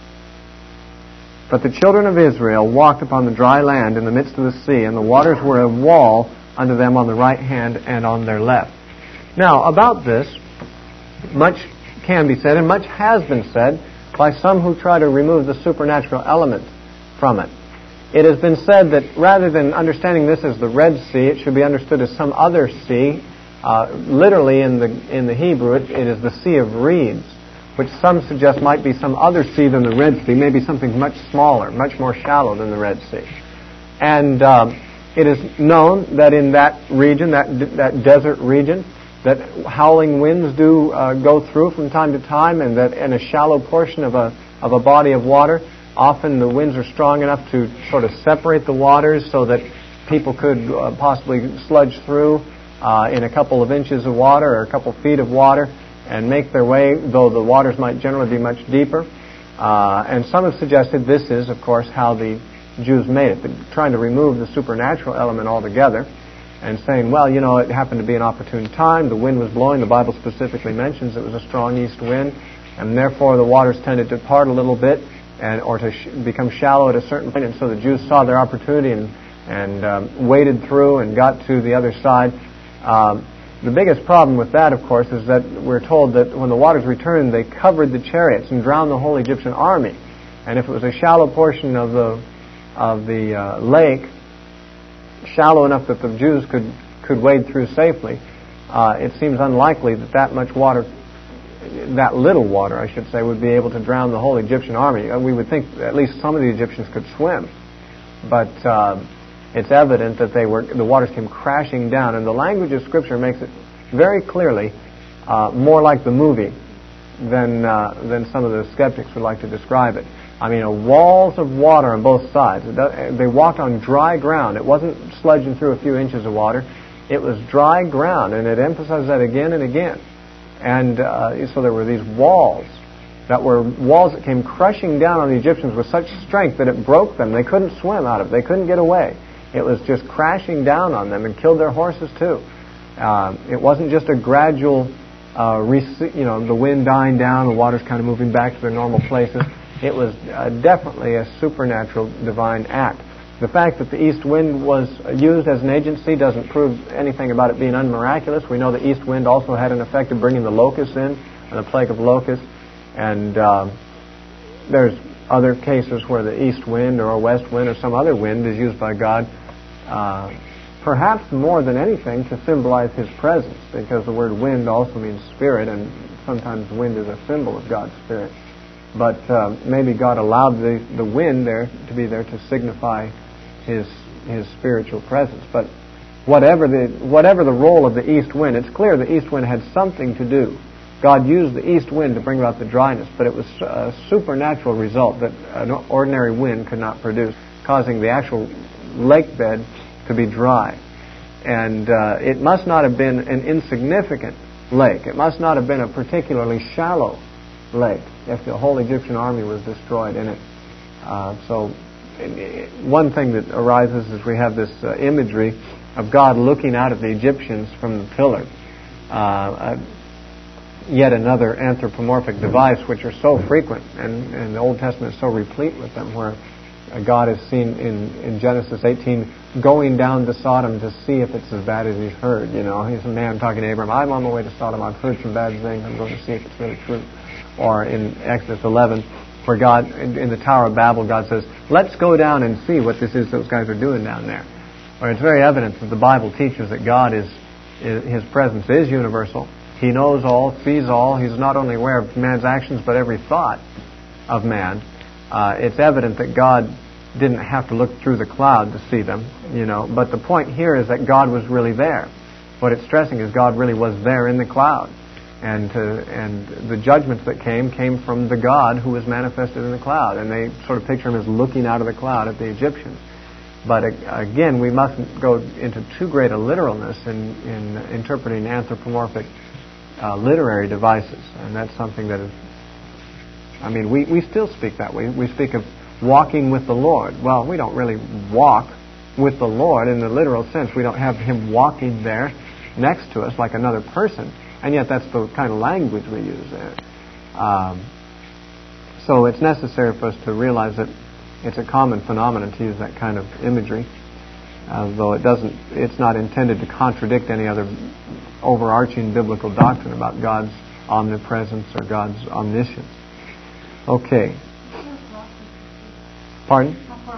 [SPEAKER 1] But the children of Israel walked upon the dry land in the midst of the sea, and the waters were a wall unto them on the right hand and on their left. Now, about this, much can be said, and much has been said, by some who try to remove the supernatural element from it. It has been said that rather than understanding this as the Red Sea, it should be understood as some other sea. Uh, literally, in the in the Hebrew, it, it is the Sea of Reeds, which some suggest might be some other sea than the Red Sea, maybe something much smaller, much more shallow than the Red Sea. And um, it is known that in that region, that that desert region, that howling winds do uh, go through from time to time, and that in a shallow portion of a of a body of water, often the winds are strong enough to sort of separate the waters so that people could uh, possibly sludge through uh, in a couple of inches of water or a couple feet of water and make their way, though the waters might generally be much deeper. Uh, and some have suggested this is, of course, how the Jews made it, but trying to remove the supernatural element altogether and saying, well, you know, it happened to be an opportune time. The wind was blowing. The Bible specifically mentions it was a strong east wind, and therefore the waters tended to part a little bit and or to sh- become shallow at a certain point. And so the Jews saw their opportunity and, and um, waded through and got to the other side. Um, the biggest problem with that, of course, is that we're told that when the waters returned, they covered the chariots and drowned the whole Egyptian army. And if it was a shallow portion of the of the uh, lake, shallow enough that the Jews could, could wade through safely, uh, it seems unlikely that that much water, that little water, I should say, would be able to drown the whole Egyptian army. Uh, we would think at least some of the Egyptians could swim, but uh, it's evident that they were the waters came crashing down, and the language of Scripture makes it very clearly uh, more like the movie than uh, than some of the skeptics would like to describe it. I mean, uh, walls of water on both sides. They walked on dry ground. It wasn't sludging through a few inches of water. It was dry ground, and it emphasizes that again and again. And uh, so there were these walls that were walls that came crushing down on the Egyptians with such strength that it broke them. They couldn't swim out of it. They couldn't get away. It was just crashing down on them and killed their horses too. Uh, it wasn't just a gradual, uh, rec- you know, the wind dying down, the water's kind of moving back to their normal places. It was uh, definitely a supernatural divine act. The fact that the east wind was used as an agency doesn't prove anything about it being unmiraculous. We know the east wind also had an effect of bringing the locusts in, and the plague of locusts. And um, there's other cases where the east wind or a west wind or some other wind is used by God, uh, perhaps more than anything to symbolize His presence, because the word wind also means spirit, and sometimes wind is a symbol of God's spirit. But uh, maybe God allowed the, the wind there to be there to signify His His spiritual presence. But whatever the whatever the role of the east wind, it's clear the east wind had something to do. God used the east wind to bring about the dryness, but it was a supernatural result that an ordinary wind could not produce, causing the actual lake bed to be dry. And uh, it must not have been an insignificant lake. It must not have been a particularly shallow lake if the whole Egyptian army was destroyed in it. Uh, so one thing that arises is we have this uh, imagery of God looking out at the Egyptians from the pillar. Uh, uh, yet another anthropomorphic device, which are so frequent, and, and the Old Testament is so replete with them, where uh, God is seen in, in Genesis eighteen going down to Sodom to see if it's as bad as He's heard. You know, He's a man talking to Abram, I'm on my way to Sodom, I've heard some bad things, I'm going to see if it's really true. Or in Exodus eleven, where God, in, in the Tower of Babel, God says, let's go down and see what this is those guys are doing down there. Where it's very evident that the Bible teaches that God is, is His presence is universal. He knows all, sees all. He's not only aware of man's actions, but every thought of man. Uh, it's evident that God didn't have to look through the cloud to see them, you know. But the point here is that God was really there. What it's stressing is God really was there in the cloud. And to, and the judgments that came, came from the God who was manifested in the cloud. And they sort of picture Him as looking out of the cloud at the Egyptians. But again, we mustn't go into too great a literalness in, in interpreting anthropomorphic uh, literary devices. And that's something that is, I mean, we, we still speak that way. We speak of walking with the Lord. Well, we don't really walk with the Lord in the literal sense. We don't have Him walking there next to us like another person. And yet that's the kind of language we use there. Um, so it's necessary for us to realize that it's a common phenomenon to use that kind of imagery, uh, though it doesn't. It's not intended to contradict any other overarching biblical doctrine about God's omnipresence or God's omniscience. Okay. Pardon?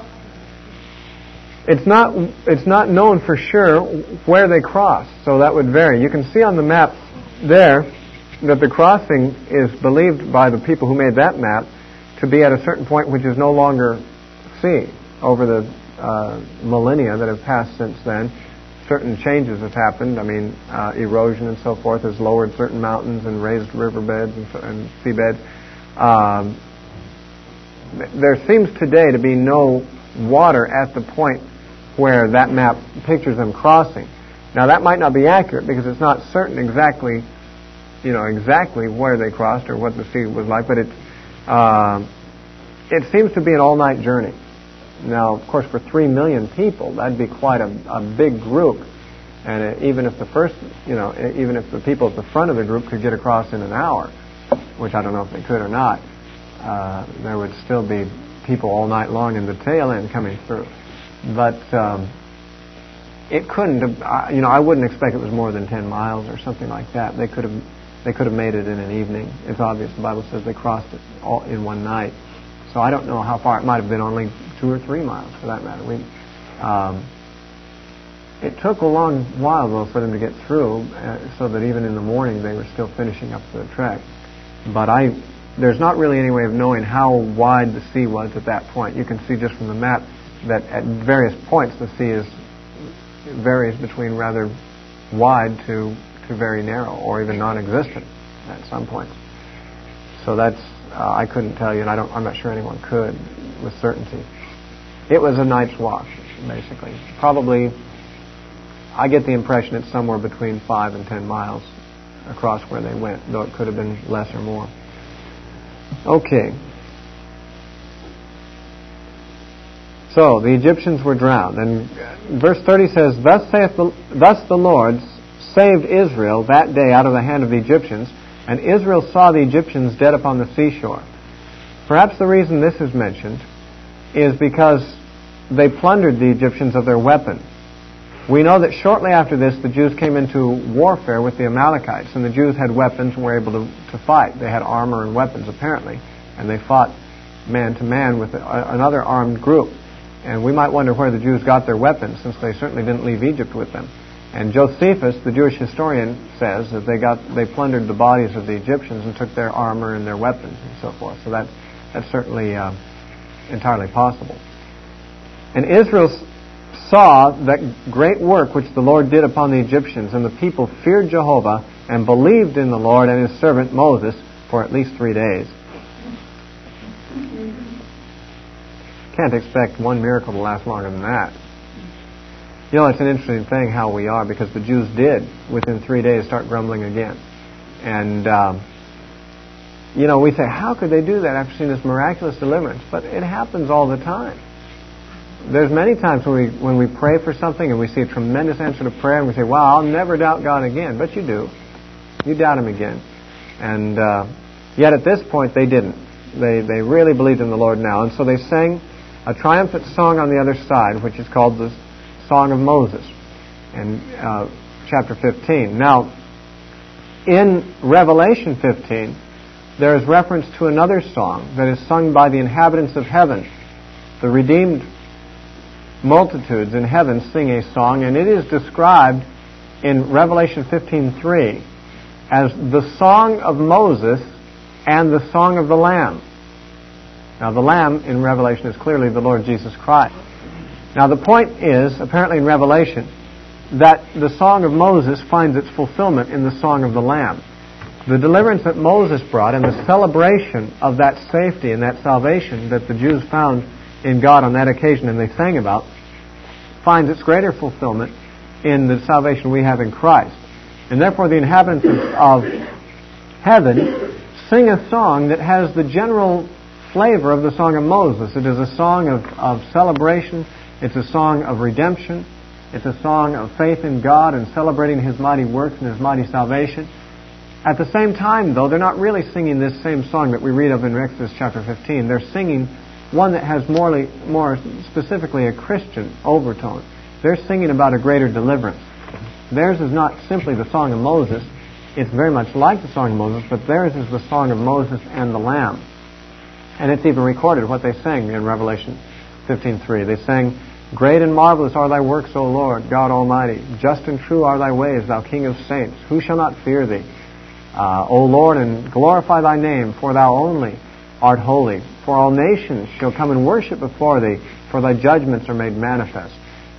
[SPEAKER 1] It's not. It's not known for sure where they cross, so that would vary. You can see on the map there that the crossing is believed by the people who made that map to be at a certain point which is no longer seen over the uh, millennia that have passed since then. certain changes have happened. I mean, uh, erosion and so forth has lowered certain mountains and raised riverbeds and, and seabeds. Um, there seems today to be no water at the point where that map pictures them crossing. Now, that might not be accurate because it's not certain exactly, you know, exactly where they crossed or what the sea was like, but it, uh, it seems to be an all-night journey. Now, of course, for three million people, that'd be quite a, a big group. And it, even if the first, you know, even if the people at the front of the group could get across in an hour, which I don't know if they could or not, uh, there would still be people all night long in the tail end coming through. But um, it couldn't have, you know, I wouldn't expect it was more than ten miles or something like that. They could have, they could have made it in an evening. It's obvious the Bible says they crossed it all in one night. So I don't know how far. It might have been only two or three miles, for that matter. We, um, it took a long while, though, for them to get through, uh, so that even in the morning they were still finishing up the trek. But I, there's not really any way of knowing how wide the sea was at that point. You can see just from the map that at various points the sea is varies between rather wide to to very narrow, or even non-existent at some points. So that's. Uh, I couldn't tell you, and I don't, I'm not sure anyone could with certainty. It was a night's walk, basically. Probably, I get the impression it's somewhere between five and ten miles across where they went, though it could have been less or more. Okay. So, the Egyptians were drowned. And verse thirty says, Thus saith the, thus the Lord saved Israel that day out of the hand of the Egyptians, and Israel saw the Egyptians dead upon the seashore. Perhaps the reason this is mentioned is because they plundered the Egyptians of their weapons. We know that shortly after this, the Jews came into warfare with the Amalekites, and the Jews had weapons and were able to, to fight. They had armor and weapons, apparently, and they fought man to man with a, another armed group. And we might wonder where the Jews got their weapons, since they certainly didn't leave Egypt with them. And Josephus, the Jewish historian, says that they got they plundered the bodies of the Egyptians and took their armor and their weapons and so forth. So that that's certainly uh, entirely possible. And Israel saw that great work which the Lord did upon the Egyptians, and the people feared Jehovah and believed in the Lord and His servant Moses for at least three days. Can't expect one miracle to last longer than that. You know, it's an interesting thing how we are, because the Jews did, within three days, start grumbling again. And, um, you know, we say, how could they do that after seeing this miraculous deliverance? But it happens all the time. There's many times when we when we pray for something and we see a tremendous answer to prayer, and we say, wow, I'll never doubt God again. But you do. You doubt Him again. And uh, yet at this point, they didn't. They, they really believed in the Lord now. And so they sang a triumphant song on the other side, which is called the Song of Moses, in uh, chapter fifteen. Now, in Revelation fifteen, there is reference to another song that is sung by the inhabitants of heaven. The redeemed multitudes in heaven sing a song, and it is described in Revelation fifteen three as the song of Moses and the song of the Lamb. Now, the Lamb in Revelation is clearly the Lord Jesus Christ. Now, the point is, apparently in Revelation, that the song of Moses finds its fulfillment in the song of the Lamb. The deliverance that Moses brought and the celebration of that safety and that salvation that the Jews found in God on that occasion and they sang about finds its greater fulfillment in the salvation we have in Christ. And therefore the inhabitants of heaven sing a song that has the general flavor of the song of Moses. It is a song of, of celebration. It's a song of redemption. It's a song of faith in God and celebrating His mighty works and His mighty salvation. At the same time, though, they're not really singing this same song that we read of in Exodus chapter fifteen. They're singing one that has more, more specifically a Christian overtone. They're singing about a greater deliverance. Theirs is not simply the song of Moses. It's very much like the song of Moses, but theirs is the song of Moses and the Lamb. And it's even recorded what they sang in Revelation fifteen three. They sang, "Great and marvelous are thy works, O Lord, God Almighty. Just and true are thy ways, thou King of saints. Who shall not fear thee? Uh, O Lord, and glorify thy name, for thou only art holy. For all nations shall come and worship before thee, for thy judgments are made manifest."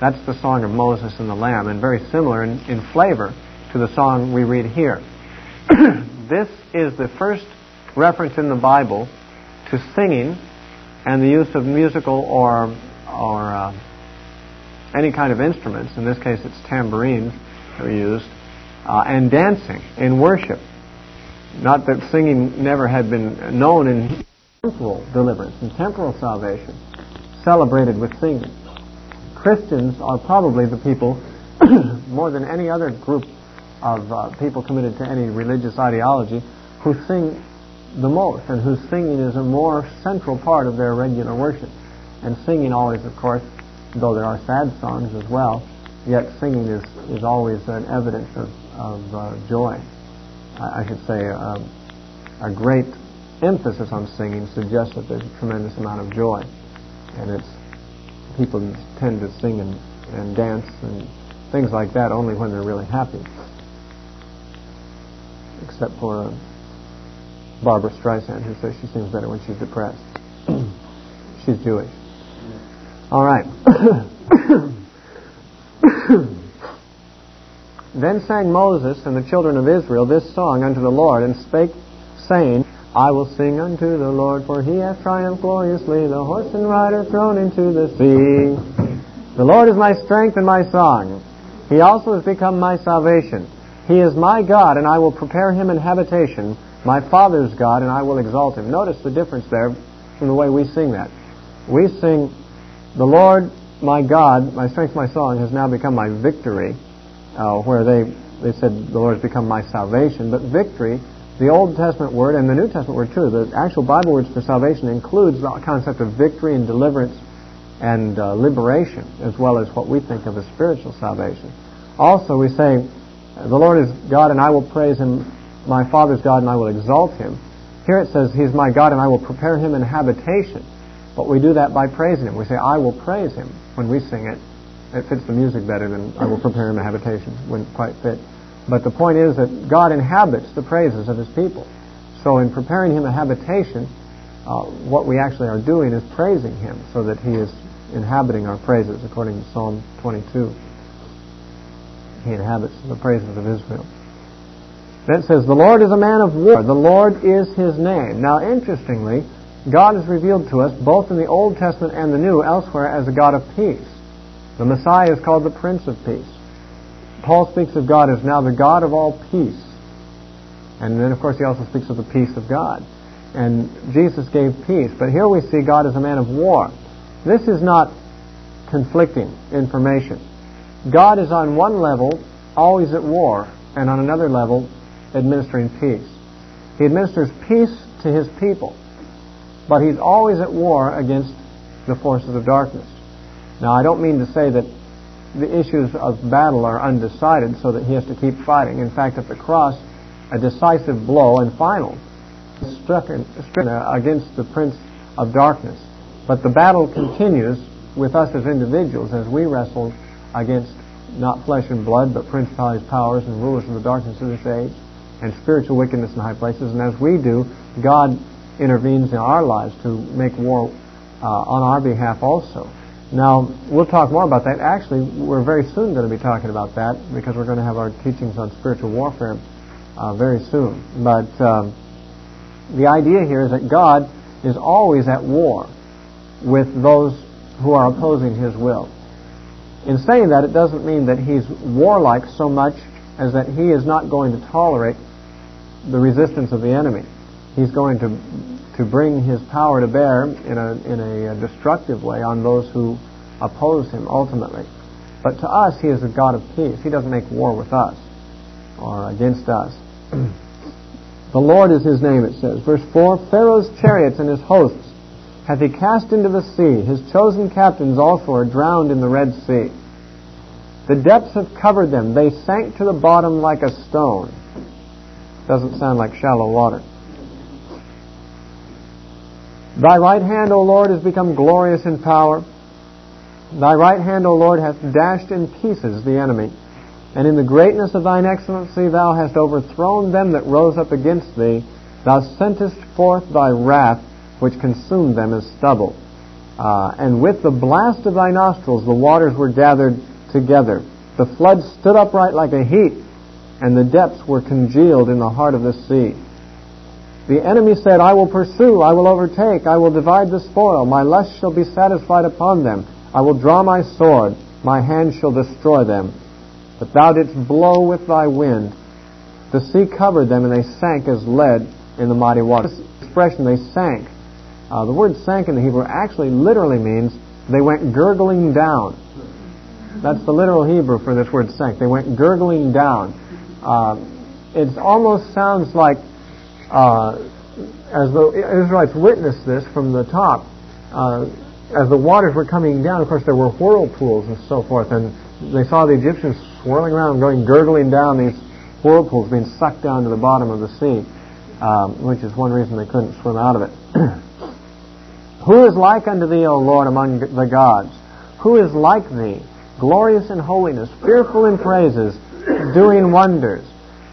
[SPEAKER 1] That's the song of Moses and the Lamb, and very similar in, in flavor to the song we read here. This is the first reference in the Bible to singing and the use of musical or or uh, any kind of instruments. In this case, it's tambourines that are used, uh, and dancing in worship. Not that singing never had been known in temporal deliverance and temporal salvation, celebrated with singing. Christians are probably the people, more than any other group of uh, people committed to any religious ideology, who sing the most, and whose singing is a more central part of their regular worship. And singing always, of course, though there are sad songs as well, yet singing is, is always an evidence of, of uh, joy. I, I should say uh, a great emphasis on singing suggests that there's a tremendous amount of joy. And it's people tend to sing and, and dance and things like that only when they're really happy. Except for uh, Barbara Streisand, who says she sings better when she's depressed. She's Jewish. All right. Then sang Moses and the children of Israel this song unto the Lord, and spake, saying, I will sing unto the Lord, for he hath triumphed gloriously, the horse and rider thrown into the sea. The Lord is my strength and my song. He also has become my salvation. He is my God, and I will prepare him an habitation, my father's God, and I will exalt him. Notice the difference there from the way we sing that. We sing, the Lord, my God, my strength, my song, has now become my victory, uh, where they, they said the Lord has become my salvation. But victory, the Old Testament word, and the New Testament word too, the actual Bible words for salvation includes the concept of victory and deliverance and uh, liberation, as well as what we think of as spiritual salvation. Also, we say, the Lord is God, and I will praise him, my Father's God, and I will exalt him. Here it says, he's my God, and I will prepare him an habitation. But we do that by praising him. We say, I will praise him when we sing it. It fits the music better than I will prepare him a habitation. Wouldn't quite fit. But the point is that God inhabits the praises of his people. So in preparing him a habitation, uh, what we actually are doing is praising him, so that he is inhabiting our praises, according to Psalm twenty-two. He inhabits the praises of Israel. Then it says, the Lord is a man of war. The Lord is his name. Now, interestingly, God is revealed to us both in the Old Testament and the New elsewhere as a God of peace. The Messiah is called the Prince of Peace. Paul speaks of God as now the God of all peace. And then, of course, he also speaks of the peace of God. And Jesus gave peace. But here we see God as a man of war. This is not conflicting information. God is on one level always at war, and on another level administering peace. He administers peace to his people, but he's always at war against the forces of darkness. Now, I don't mean to say that the issues of battle are undecided so that he has to keep fighting. In fact, at the cross, a decisive blow and final struck against the prince of darkness. But the battle continues with us as individuals as we wrestle against not flesh and blood, but principalities, powers, and rulers of the darkness of this age, and spiritual wickedness in high places. And as we do, God intervenes in our lives to make war uh, on our behalf also. Now, we'll talk more about that. Actually, we're very soon going to be talking about that, because we're going to have our teachings on spiritual warfare uh, very soon. But um, the idea here is that God is always at war with those who are opposing his will. In saying that, it doesn't mean that he's warlike so much as that he is not going to tolerate the resistance of the enemy. He's going to to bring his power to bear in a in a destructive way on those who oppose him ultimately. But to us, he is a God of peace. He doesn't make war with us or against us. The Lord is his name, it says. Verse four, Pharaoh's chariots and his hosts hath he cast into the sea. His chosen captains also are drowned in the Red Sea. The depths have covered them. They sank to the bottom like a stone. Doesn't sound like shallow water. Thy right hand, O Lord, has become glorious in power. Thy right hand, O Lord, hath dashed in pieces the enemy. And in the greatness of thine excellency thou hast overthrown them that rose up against thee. Thou sentest forth thy wrath, which consumed them as stubble. Uh, and with the blast of thy nostrils the waters were gathered together. The flood stood upright like a heap, and the depths were congealed in the heart of the sea. The enemy said, I will pursue, I will overtake, I will divide the spoil. My lust shall be satisfied upon them. I will draw my sword, my hand shall destroy them. But thou didst blow with thy wind. The sea covered them, and they sank as lead in the mighty waters. This expression, they sank. Uh, the word sank in the Hebrew actually literally means they went gurgling down. That's the literal Hebrew for this word sank. They went gurgling down. Uh, it almost sounds like, uh, as the Israelites witnessed this from the top, uh, as the waters were coming down, of course there were whirlpools and so forth, and they saw the Egyptians swirling around, going gurgling down these whirlpools, being sucked down to the bottom of the sea, um, which is one reason they couldn't swim out of it. Who is like unto thee, O Lord, among the gods? Who is like thee, glorious in holiness, fearful in praises, doing wonders?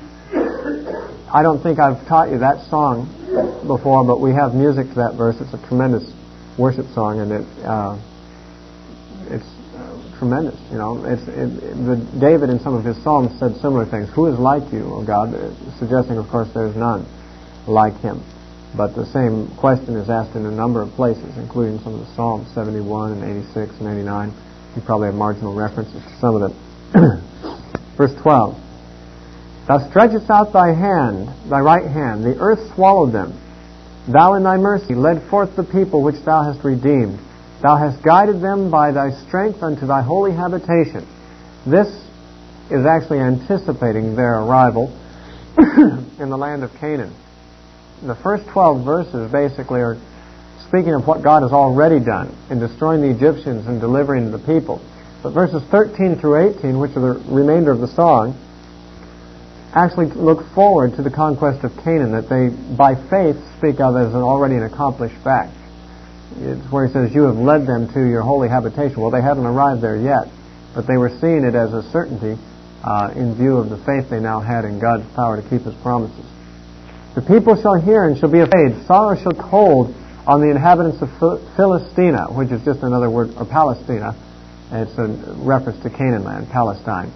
[SPEAKER 1] I don't think I've taught you that song before, but we have music to that verse. It's a tremendous worship song, and it uh, it's uh, tremendous. You know, it's it, it, the, David in some of his psalms said similar things. Who is like you, O God? Suggesting, of course, there's none like him. But the same question is asked in a number of places, including some of the Psalms, seventy-one and eighty-six and eighty-nine. You probably have marginal references to some of them. Verse twelve. Thou stretchest out thy hand, thy right hand, the earth swallowed them. Thou in thy mercy led forth the people which thou hast redeemed. Thou hast guided them by thy strength unto thy holy habitation. This is actually anticipating their arrival in the land of Canaan. The first twelve verses basically are speaking of what God has already done in destroying the Egyptians and delivering the people. But verses thirteen through eighteen, which are the remainder of the song, actually look forward to the conquest of Canaan that they, by faith, speak of as an already an accomplished fact. It's where he says, you have led them to your holy habitation. Well, they haven't arrived there yet, but they were seeing it as a certainty uh, in view of the faith they now had in God's power to keep his promises. The people shall hear and shall be afraid. Sorrow shall hold on the inhabitants of Philistina, which is just another word, or Palestina. It's a reference to Canaan land, Palestine.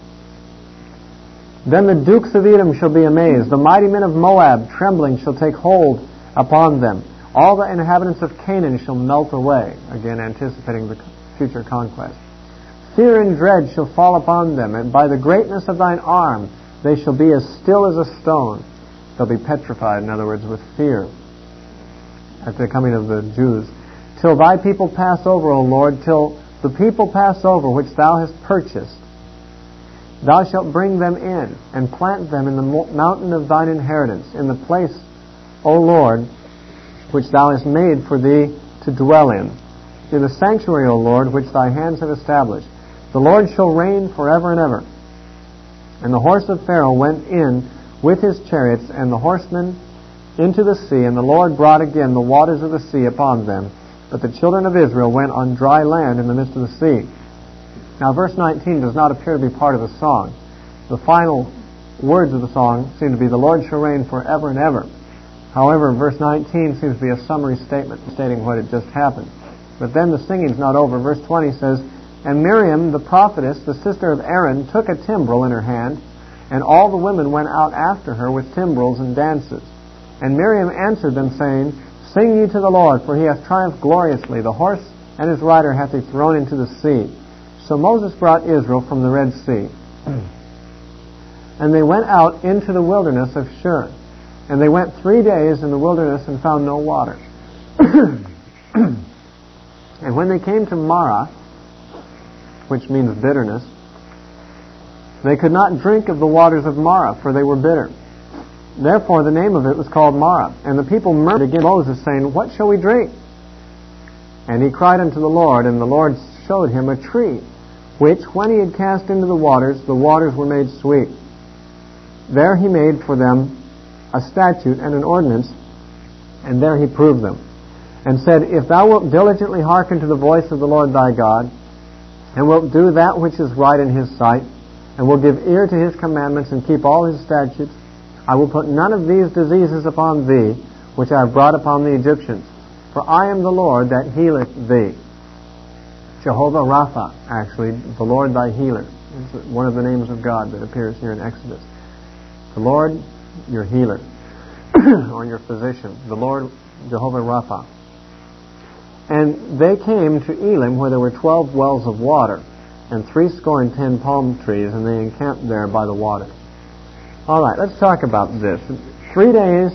[SPEAKER 1] Then the dukes of Edom shall be amazed. The mighty men of Moab, trembling, shall take hold upon them. All the inhabitants of Canaan shall melt away. Again, anticipating the future conquest. Fear and dread shall fall upon them, and by the greatness of thine arm they shall be as still as a stone. They'll be petrified, in other words, with fear at the coming of the Jews. Till thy people pass over, O Lord, till the people pass over which thou hast purchased. Thou shalt bring them in, and plant them in the mountain of thine inheritance, in the place, O Lord, which thou hast made for thee to dwell in. In the sanctuary, O Lord, which thy hands have established. The Lord shall reign forever and ever. And the horse of Pharaoh went in with his chariots, and the horsemen into the sea, and the Lord brought again the waters of the sea upon them. But the children of Israel went on dry land in the midst of the sea. Now, verse nineteen does not appear to be part of the song. The final words of the song seem to be, the Lord shall reign forever and ever. However, verse nineteen seems to be a summary statement stating what had just happened. But then the singing's not over. Verse twenty says, And Miriam, the prophetess, the sister of Aaron, took a timbrel in her hand, and all the women went out after her with timbrels and dances. And Miriam answered them, saying, Sing ye to the Lord, for he hath triumphed gloriously. The horse and his rider hath he thrown into the sea. So Moses brought Israel from the Red Sea. And they went out into the wilderness of Shur. And they went three days in the wilderness and found no water. And when they came to Marah, which means bitterness, they could not drink of the waters of Marah, for they were bitter. Therefore the name of it was called Marah. And the people murmured against Moses, saying, What shall we drink? And he cried unto the Lord, and the Lord showed him a tree, which, when he had cast into the waters, the waters were made sweet. There he made for them a statute and an ordinance, and there he proved them, and said, If thou wilt diligently hearken to the voice of the Lord thy God, and wilt do that which is right in his sight, and will give ear to his commandments, and keep all his statutes, I will put none of these diseases upon thee, which I have brought upon the Egyptians. For I am the Lord that healeth thee. Jehovah Rapha, actually, the Lord thy healer. It's one of the names of God that appears here in Exodus. The Lord, your healer, or your physician. The Lord, Jehovah Rapha. And they came to Elim, where there were twelve wells of water, and three score and ten palm trees, and they encamped there by the water. All right, let's talk about this. Three days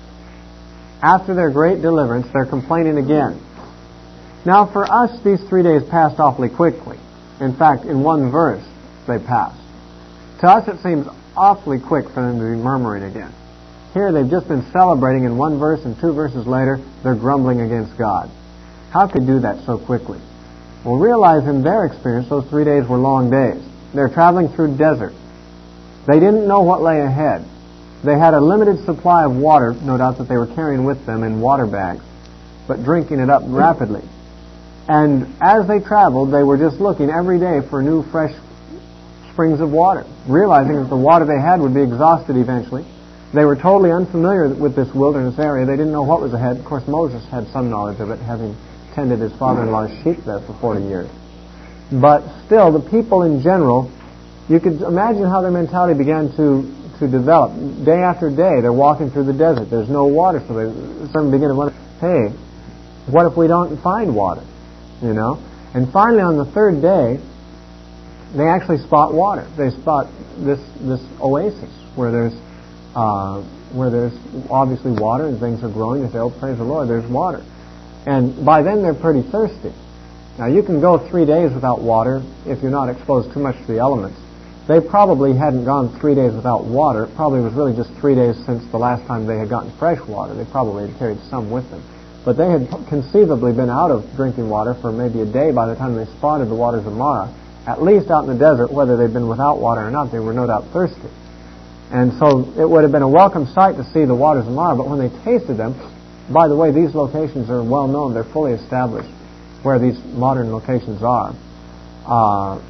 [SPEAKER 1] after their great deliverance, they're complaining again. Now, for us, these three days passed awfully quickly. In fact, in one verse, they passed. To us, it seems awfully quick for them to be murmuring again. Here, they've just been celebrating in one verse, and two verses later, they're grumbling against God. How could do that so quickly? Well, realize in their experience, those three days were long days. They're traveling through desert. They didn't know what lay ahead. They had a limited supply of water, no doubt that they were carrying with them in water bags, but drinking it up rapidly. And as they traveled, they were just looking every day for new, fresh springs of water, realizing that the water they had would be exhausted eventually. They were totally unfamiliar with this wilderness area. They didn't know what was ahead. Of course, Moses had some knowledge of it, having tended his father-in-law's sheep there for forty years. But still, the people in general, you could imagine how their mentality began to, to develop. Day after day, they're walking through the desert. There's no water, so they suddenly begin to wonder, hey, what if we don't find water? You know? And finally, on the third day, they actually spot water. They spot this this oasis where there's uh, where there's obviously water and things are growing. They say, oh, praise the Lord, there's water. And by then, they're pretty thirsty. Now, you can go three days without water if you're not exposed too much to the elements. They probably hadn't gone three days without water. It probably was really just three days since the last time they had gotten fresh water. They probably had carried some with them. But they had conceivably been out of drinking water for maybe a day by the time they spotted the waters of Marah. At least out in the desert, whether they'd been without water or not, they were no doubt thirsty. And so it would have been a welcome sight to see the waters of Marah, but when they tasted them, by the way, these locations are well known. They're fully established where these modern locations are. Uh,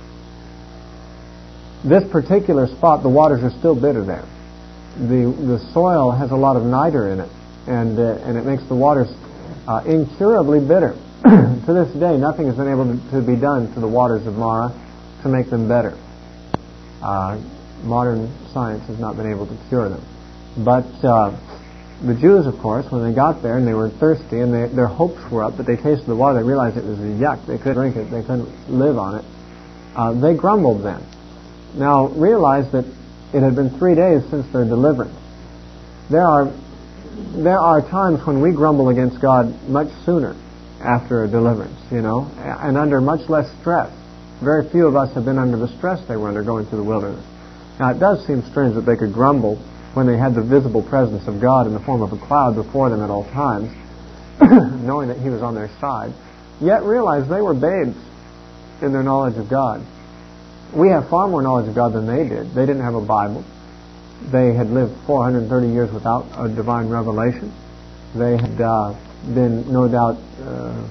[SPEAKER 1] this particular spot, the waters are still bitter there. The the soil has a lot of niter in it, and uh, and it makes the waters uh, incurably bitter. To this day, nothing has been able to, to be done to the waters of Marah to make them better. Uh, modern science has not been able to cure them. But uh, the Jews, of course, when they got there and they were thirsty and they, their hopes were up, but they tasted the water, they realized it was a yuck. They couldn't drink it. They couldn't live on it. Uh, they grumbled then. Now, realize that it had been three days since their deliverance. There are there are times when we grumble against God much sooner after a deliverance, you know, and under much less stress. Very few of us have been under the stress they were under going through the wilderness. Now, it does seem strange that they could grumble when they had the visible presence of God in the form of a cloud before them at all times, knowing that He was on their side, yet realize they were babes in their knowledge of God. We have far more knowledge of God than they did. They didn't have a Bible. They had lived four hundred thirty years without a divine revelation. They had uh, been, no doubt, uh,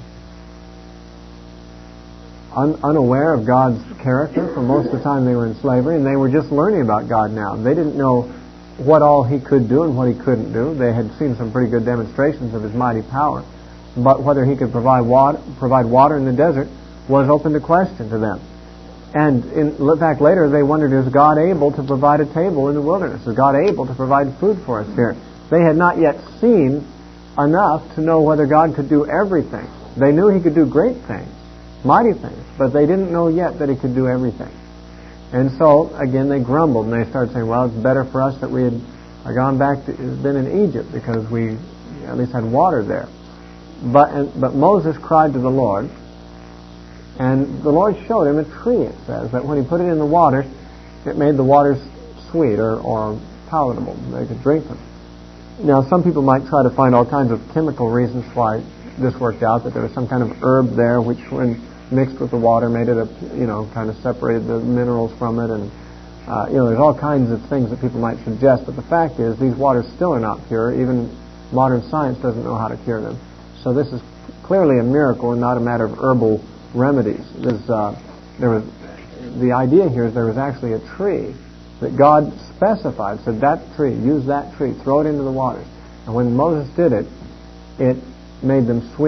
[SPEAKER 1] un- unaware of God's character for most of the time they were in slavery, and they were just learning about God now. They didn't know what all He could do and what He couldn't do. They had seen some pretty good demonstrations of His mighty power, but whether He could provide water, provide water in the desert was open to question to them. And in fact, later they wondered, is God able to provide a table in the wilderness? Is God able to provide food for us here? They had not yet seen enough to know whether God could do everything. They knew He could do great things, mighty things, but they didn't know yet that He could do everything. And so, again, they grumbled, and they started saying, well, it's better for us that we had gone back to, been in Egypt, because we at least had water there. But, and, but Moses cried to the Lord, and the Lord showed him a tree, it says, that when He put it in the waters, it made the waters sweet or, or palatable. They could drink them. Now, some people might try to find all kinds of chemical reasons why this worked out, that there was some kind of herb there which, when mixed with the water, made it, a, you know, kind of separated the minerals from it. And, uh, you know, there's all kinds of things that people might suggest. But the fact is, these waters still are not pure. Even modern science doesn't know how to cure them. So this is clearly a miracle and not a matter of herbal remedies. There's, uh, there was, the idea here is there was actually a tree that God specified, said that tree, use that tree, throw it into the waters. And when Moses did it, it made them sweet.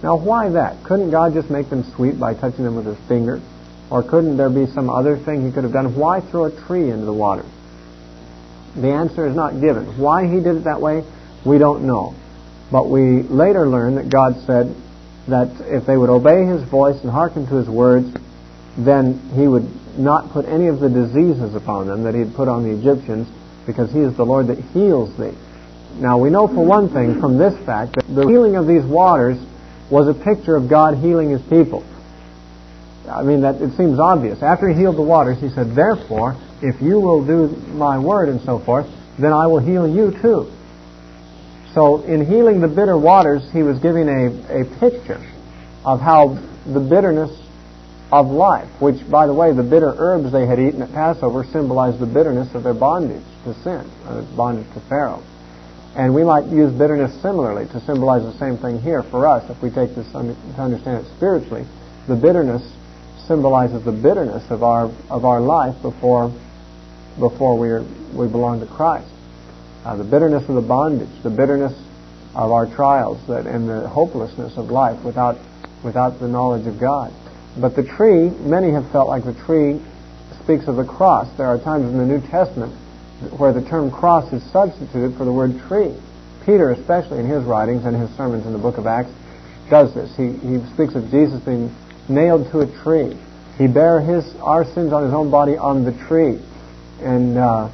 [SPEAKER 1] Now, why that? Couldn't God just make them sweet by touching them with His finger? Or couldn't there be some other thing He could have done? Why throw a tree into the water? The answer is not given. Why He did it that way, we don't know. But we later learn that God said that if they would obey His voice and hearken to His words, then He would not put any of the diseases upon them that He had put on the Egyptians, because He is the Lord that heals thee. Now, we know for one thing from this fact that the healing of these waters was a picture of God healing His people. I mean, that it seems obvious. After He healed the waters, He said, therefore, if you will do my word and so forth, then I will heal you too. So in healing the bitter waters, He was giving a, a picture of how the bitterness of life, which, by the way, the bitter herbs they had eaten at Passover symbolized the bitterness of their bondage to sin, or bondage to Pharaoh. And we might use bitterness similarly to symbolize the same thing here for us. If we take this under, to understand it spiritually, the bitterness symbolizes the bitterness of our of our life before before we are, we belong to Christ. Uh, the bitterness of the bondage, the bitterness of our trials, that, and the hopelessness of life without without the knowledge of God. But the tree, many have felt like the tree speaks of the cross. There are times in the New Testament where the term cross is substituted for the word tree. Peter, especially in his writings and his sermons in the book of Acts, does this. He, he speaks of Jesus being nailed to a tree. He bare his our sins on His own body on the tree. And uh,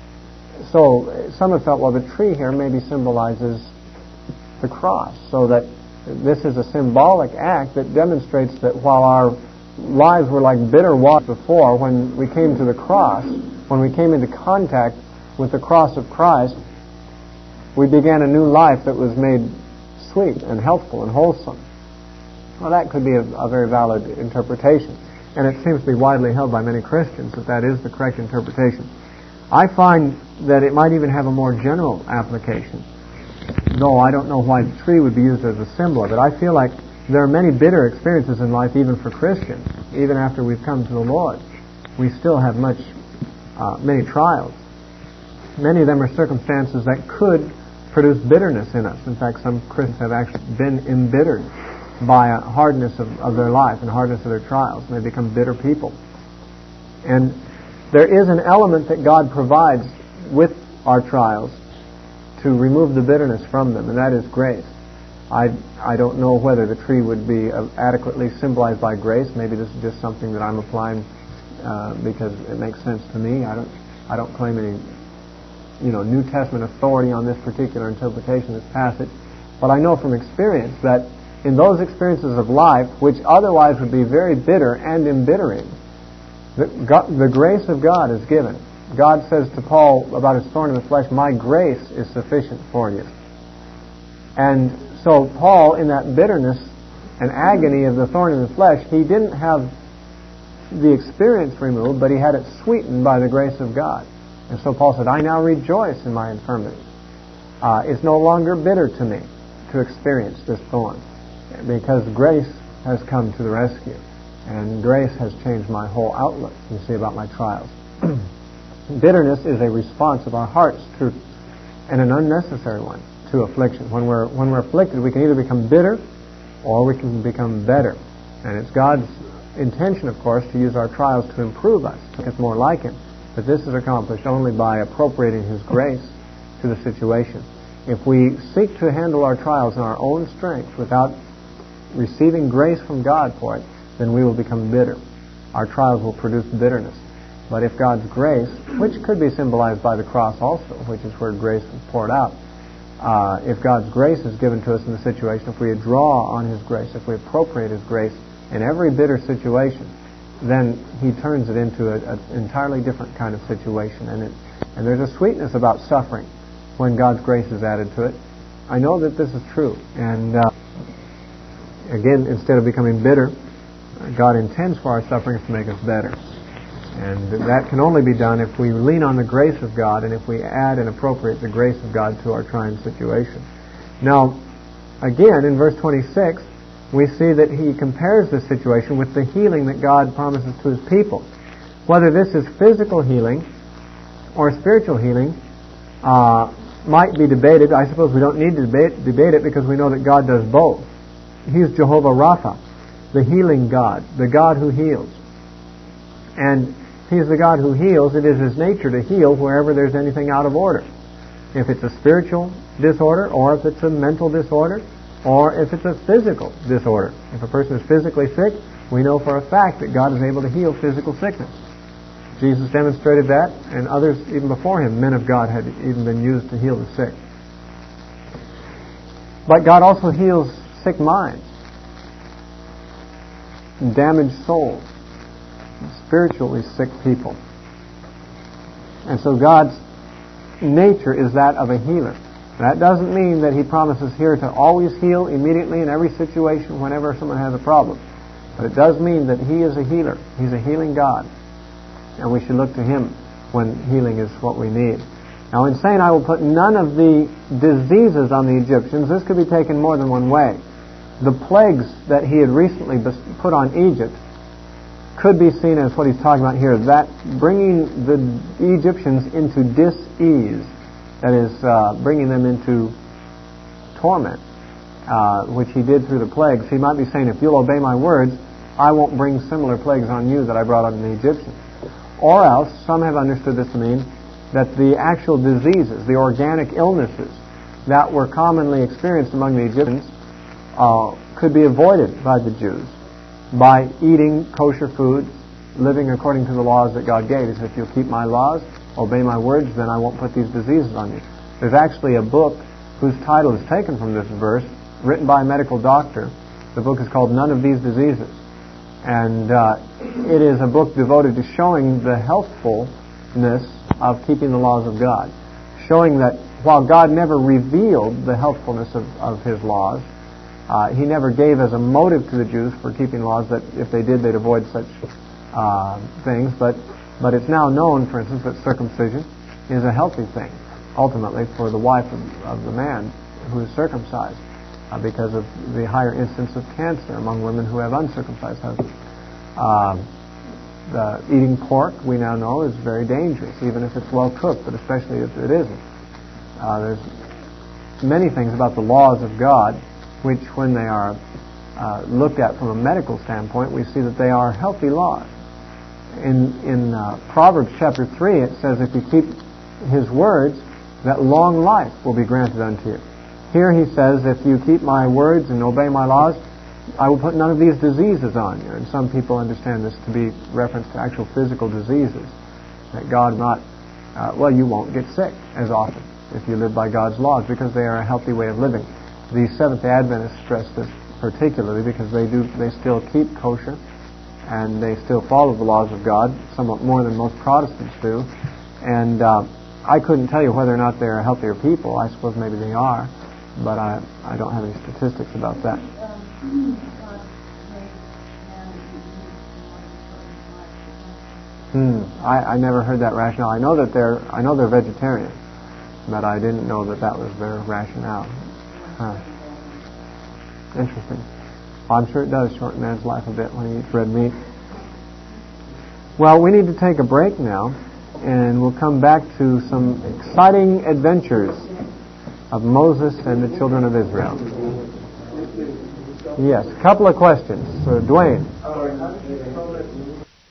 [SPEAKER 1] so some have felt, well, the tree here maybe symbolizes the cross, so that this is a symbolic act that demonstrates that while our lives were like bitter water before, when we came to the cross, when we came into contact with the cross of Christ, we began a new life that was made sweet and healthful and wholesome. Well, that could be a, a very valid interpretation, and it seems to be widely held by many Christians that that is the correct interpretation. I find that it might even have a more general application, though I don't know why the tree would be used as a symbol of it. I feel like there are many bitter experiences in life, even for Christians. Even after we've come to the Lord, we still have much, uh, many trials. Many of them are circumstances that could produce bitterness in us. In fact, some Christians have actually been embittered by a hardness of, of their life and hardness of their trials, and they become bitter people. And there is an element that God provides with our trials to remove the bitterness from them, and that is grace. I, I don't know whether the tree would be uh, adequately symbolized by grace. Maybe this is just something that I'm applying uh, because it makes sense to me. I don't I don't claim any you know New Testament authority on this particular interpretation of this passage, but I know from experience that in those experiences of life, which otherwise would be very bitter and embittering, the, God, the grace of God is given. God says to Paul about his thorn in the flesh, my grace is sufficient for you. And so Paul, in that bitterness and agony of the thorn in the flesh, he didn't have the experience removed, but he had it sweetened by the grace of God. And so Paul said, I now rejoice in my infirmities. Uh, it's no longer bitter to me to experience this thorn, because grace has come to the rescue. And grace has changed my whole outlook, you see, about my trials. Bitterness is a response of our hearts to, and an unnecessary one, to affliction. When we're when we're afflicted, we can either become bitter or we can become better. And it's God's intention, of course, to use our trials to improve us, to make us more like Him. But this is accomplished only by appropriating His grace to the situation. If we seek to handle our trials in our own strength without receiving grace from God for it, then we will become bitter. Our trials will produce bitterness. But if God's grace, which could be symbolized by the cross also, which is where grace was poured out, uh, if God's grace is given to us in the situation, if we draw on His grace, if we appropriate His grace in every bitter situation, then He turns it into an entirely different kind of situation. And, it, and there's a sweetness about suffering when God's grace is added to it. I know that this is true. And uh, again, instead of becoming bitter, God intends for our sufferings to make us better. And that can only be done if we lean on the grace of God and if we add and appropriate the grace of God to our trying situation. Now, again, in verse twenty-six, we see that he compares this situation with the healing that God promises to His people. Whether this is physical healing or spiritual healing uh, might be debated. I suppose we don't need to debate, debate it because we know that God does both. He's Jehovah Rapha, the healing God, the God who heals. And He's the God who heals. It is His nature to heal wherever there's anything out of order. If it's a spiritual disorder, or if it's a mental disorder, or if it's a physical disorder. If a person is physically sick, we know for a fact that God is able to heal physical sickness. Jesus demonstrated that, and others even before Him, men of God, had even been used to heal the sick. But God also heals sick minds, damaged souls, spiritually sick people. And so God's nature is that of a healer. That doesn't mean that He promises here to always heal immediately in every situation whenever someone has a problem. But it does mean that He is a healer. He's a healing God. And we should look to Him when healing is what we need. Now, in saying I will put none of the diseases on the Egyptians, this could be taken more than one way. The plagues that He had recently put on Egypt could be seen as what He's talking about here, that bringing the Egyptians into dis-ease, that is, uh, bringing them into torment, uh, which He did through the plagues. He might be saying, if you'll obey my words, I won't bring similar plagues on you that I brought on the Egyptians. Or else, some have understood this to mean that the actual diseases, the organic illnesses that were commonly experienced among the Egyptians uh, could be avoided by the Jews by eating kosher foods, living according to the laws that God gave. He said, if you'll keep my laws, obey my words, then I won't put these diseases on you. There's actually a book whose title is taken from this verse, written by a medical doctor. The book is called None of These Diseases. And uh, it is a book devoted to showing the healthfulness of keeping the laws of God. Showing that while God never revealed the healthfulness of, of His laws, uh, He never gave as a motive to the Jews for keeping laws that if they did, they'd avoid such uh, things. But, but it's now known, for instance, that circumcision is a healthy thing, ultimately, for the wife of, of the man who is circumcised. Uh, because of the higher incidence of cancer among women who have uncircumcised husbands. Uh, the eating pork, we now know, is very dangerous, even if it's well cooked, but especially if it isn't. Uh, there's many things about the laws of God which, when they are uh, looked at from a medical standpoint, we see that they are healthy laws. In, in uh, Proverbs chapter three, it says, if you keep His words, that long life will be granted unto you. Here He says, if you keep my words and obey my laws, I will put none of these diseases on you. And some people understand this to be reference to actual physical diseases. That God not, uh, well, you won't get sick as often if you live by God's laws, because they are a healthy way of living. The Seventh-day Adventists stress this particularly because they do, they still keep kosher and they still follow the laws of God, somewhat more than most Protestants do. And uh, I couldn't tell you whether or not they're healthier people. I suppose maybe they are. But I, I don't have any statistics about that. Hmm. I, I never heard that rationale. I know that they're I know they're vegetarian, but I didn't know that that was their rationale. Huh. Interesting. Well, I'm sure it does shorten man's life a bit when he eats red meat. Well, we need to take a break now, and we'll come back to some exciting adventures of Moses and the children of Israel. Yes, a couple of questions. So, Dwayne.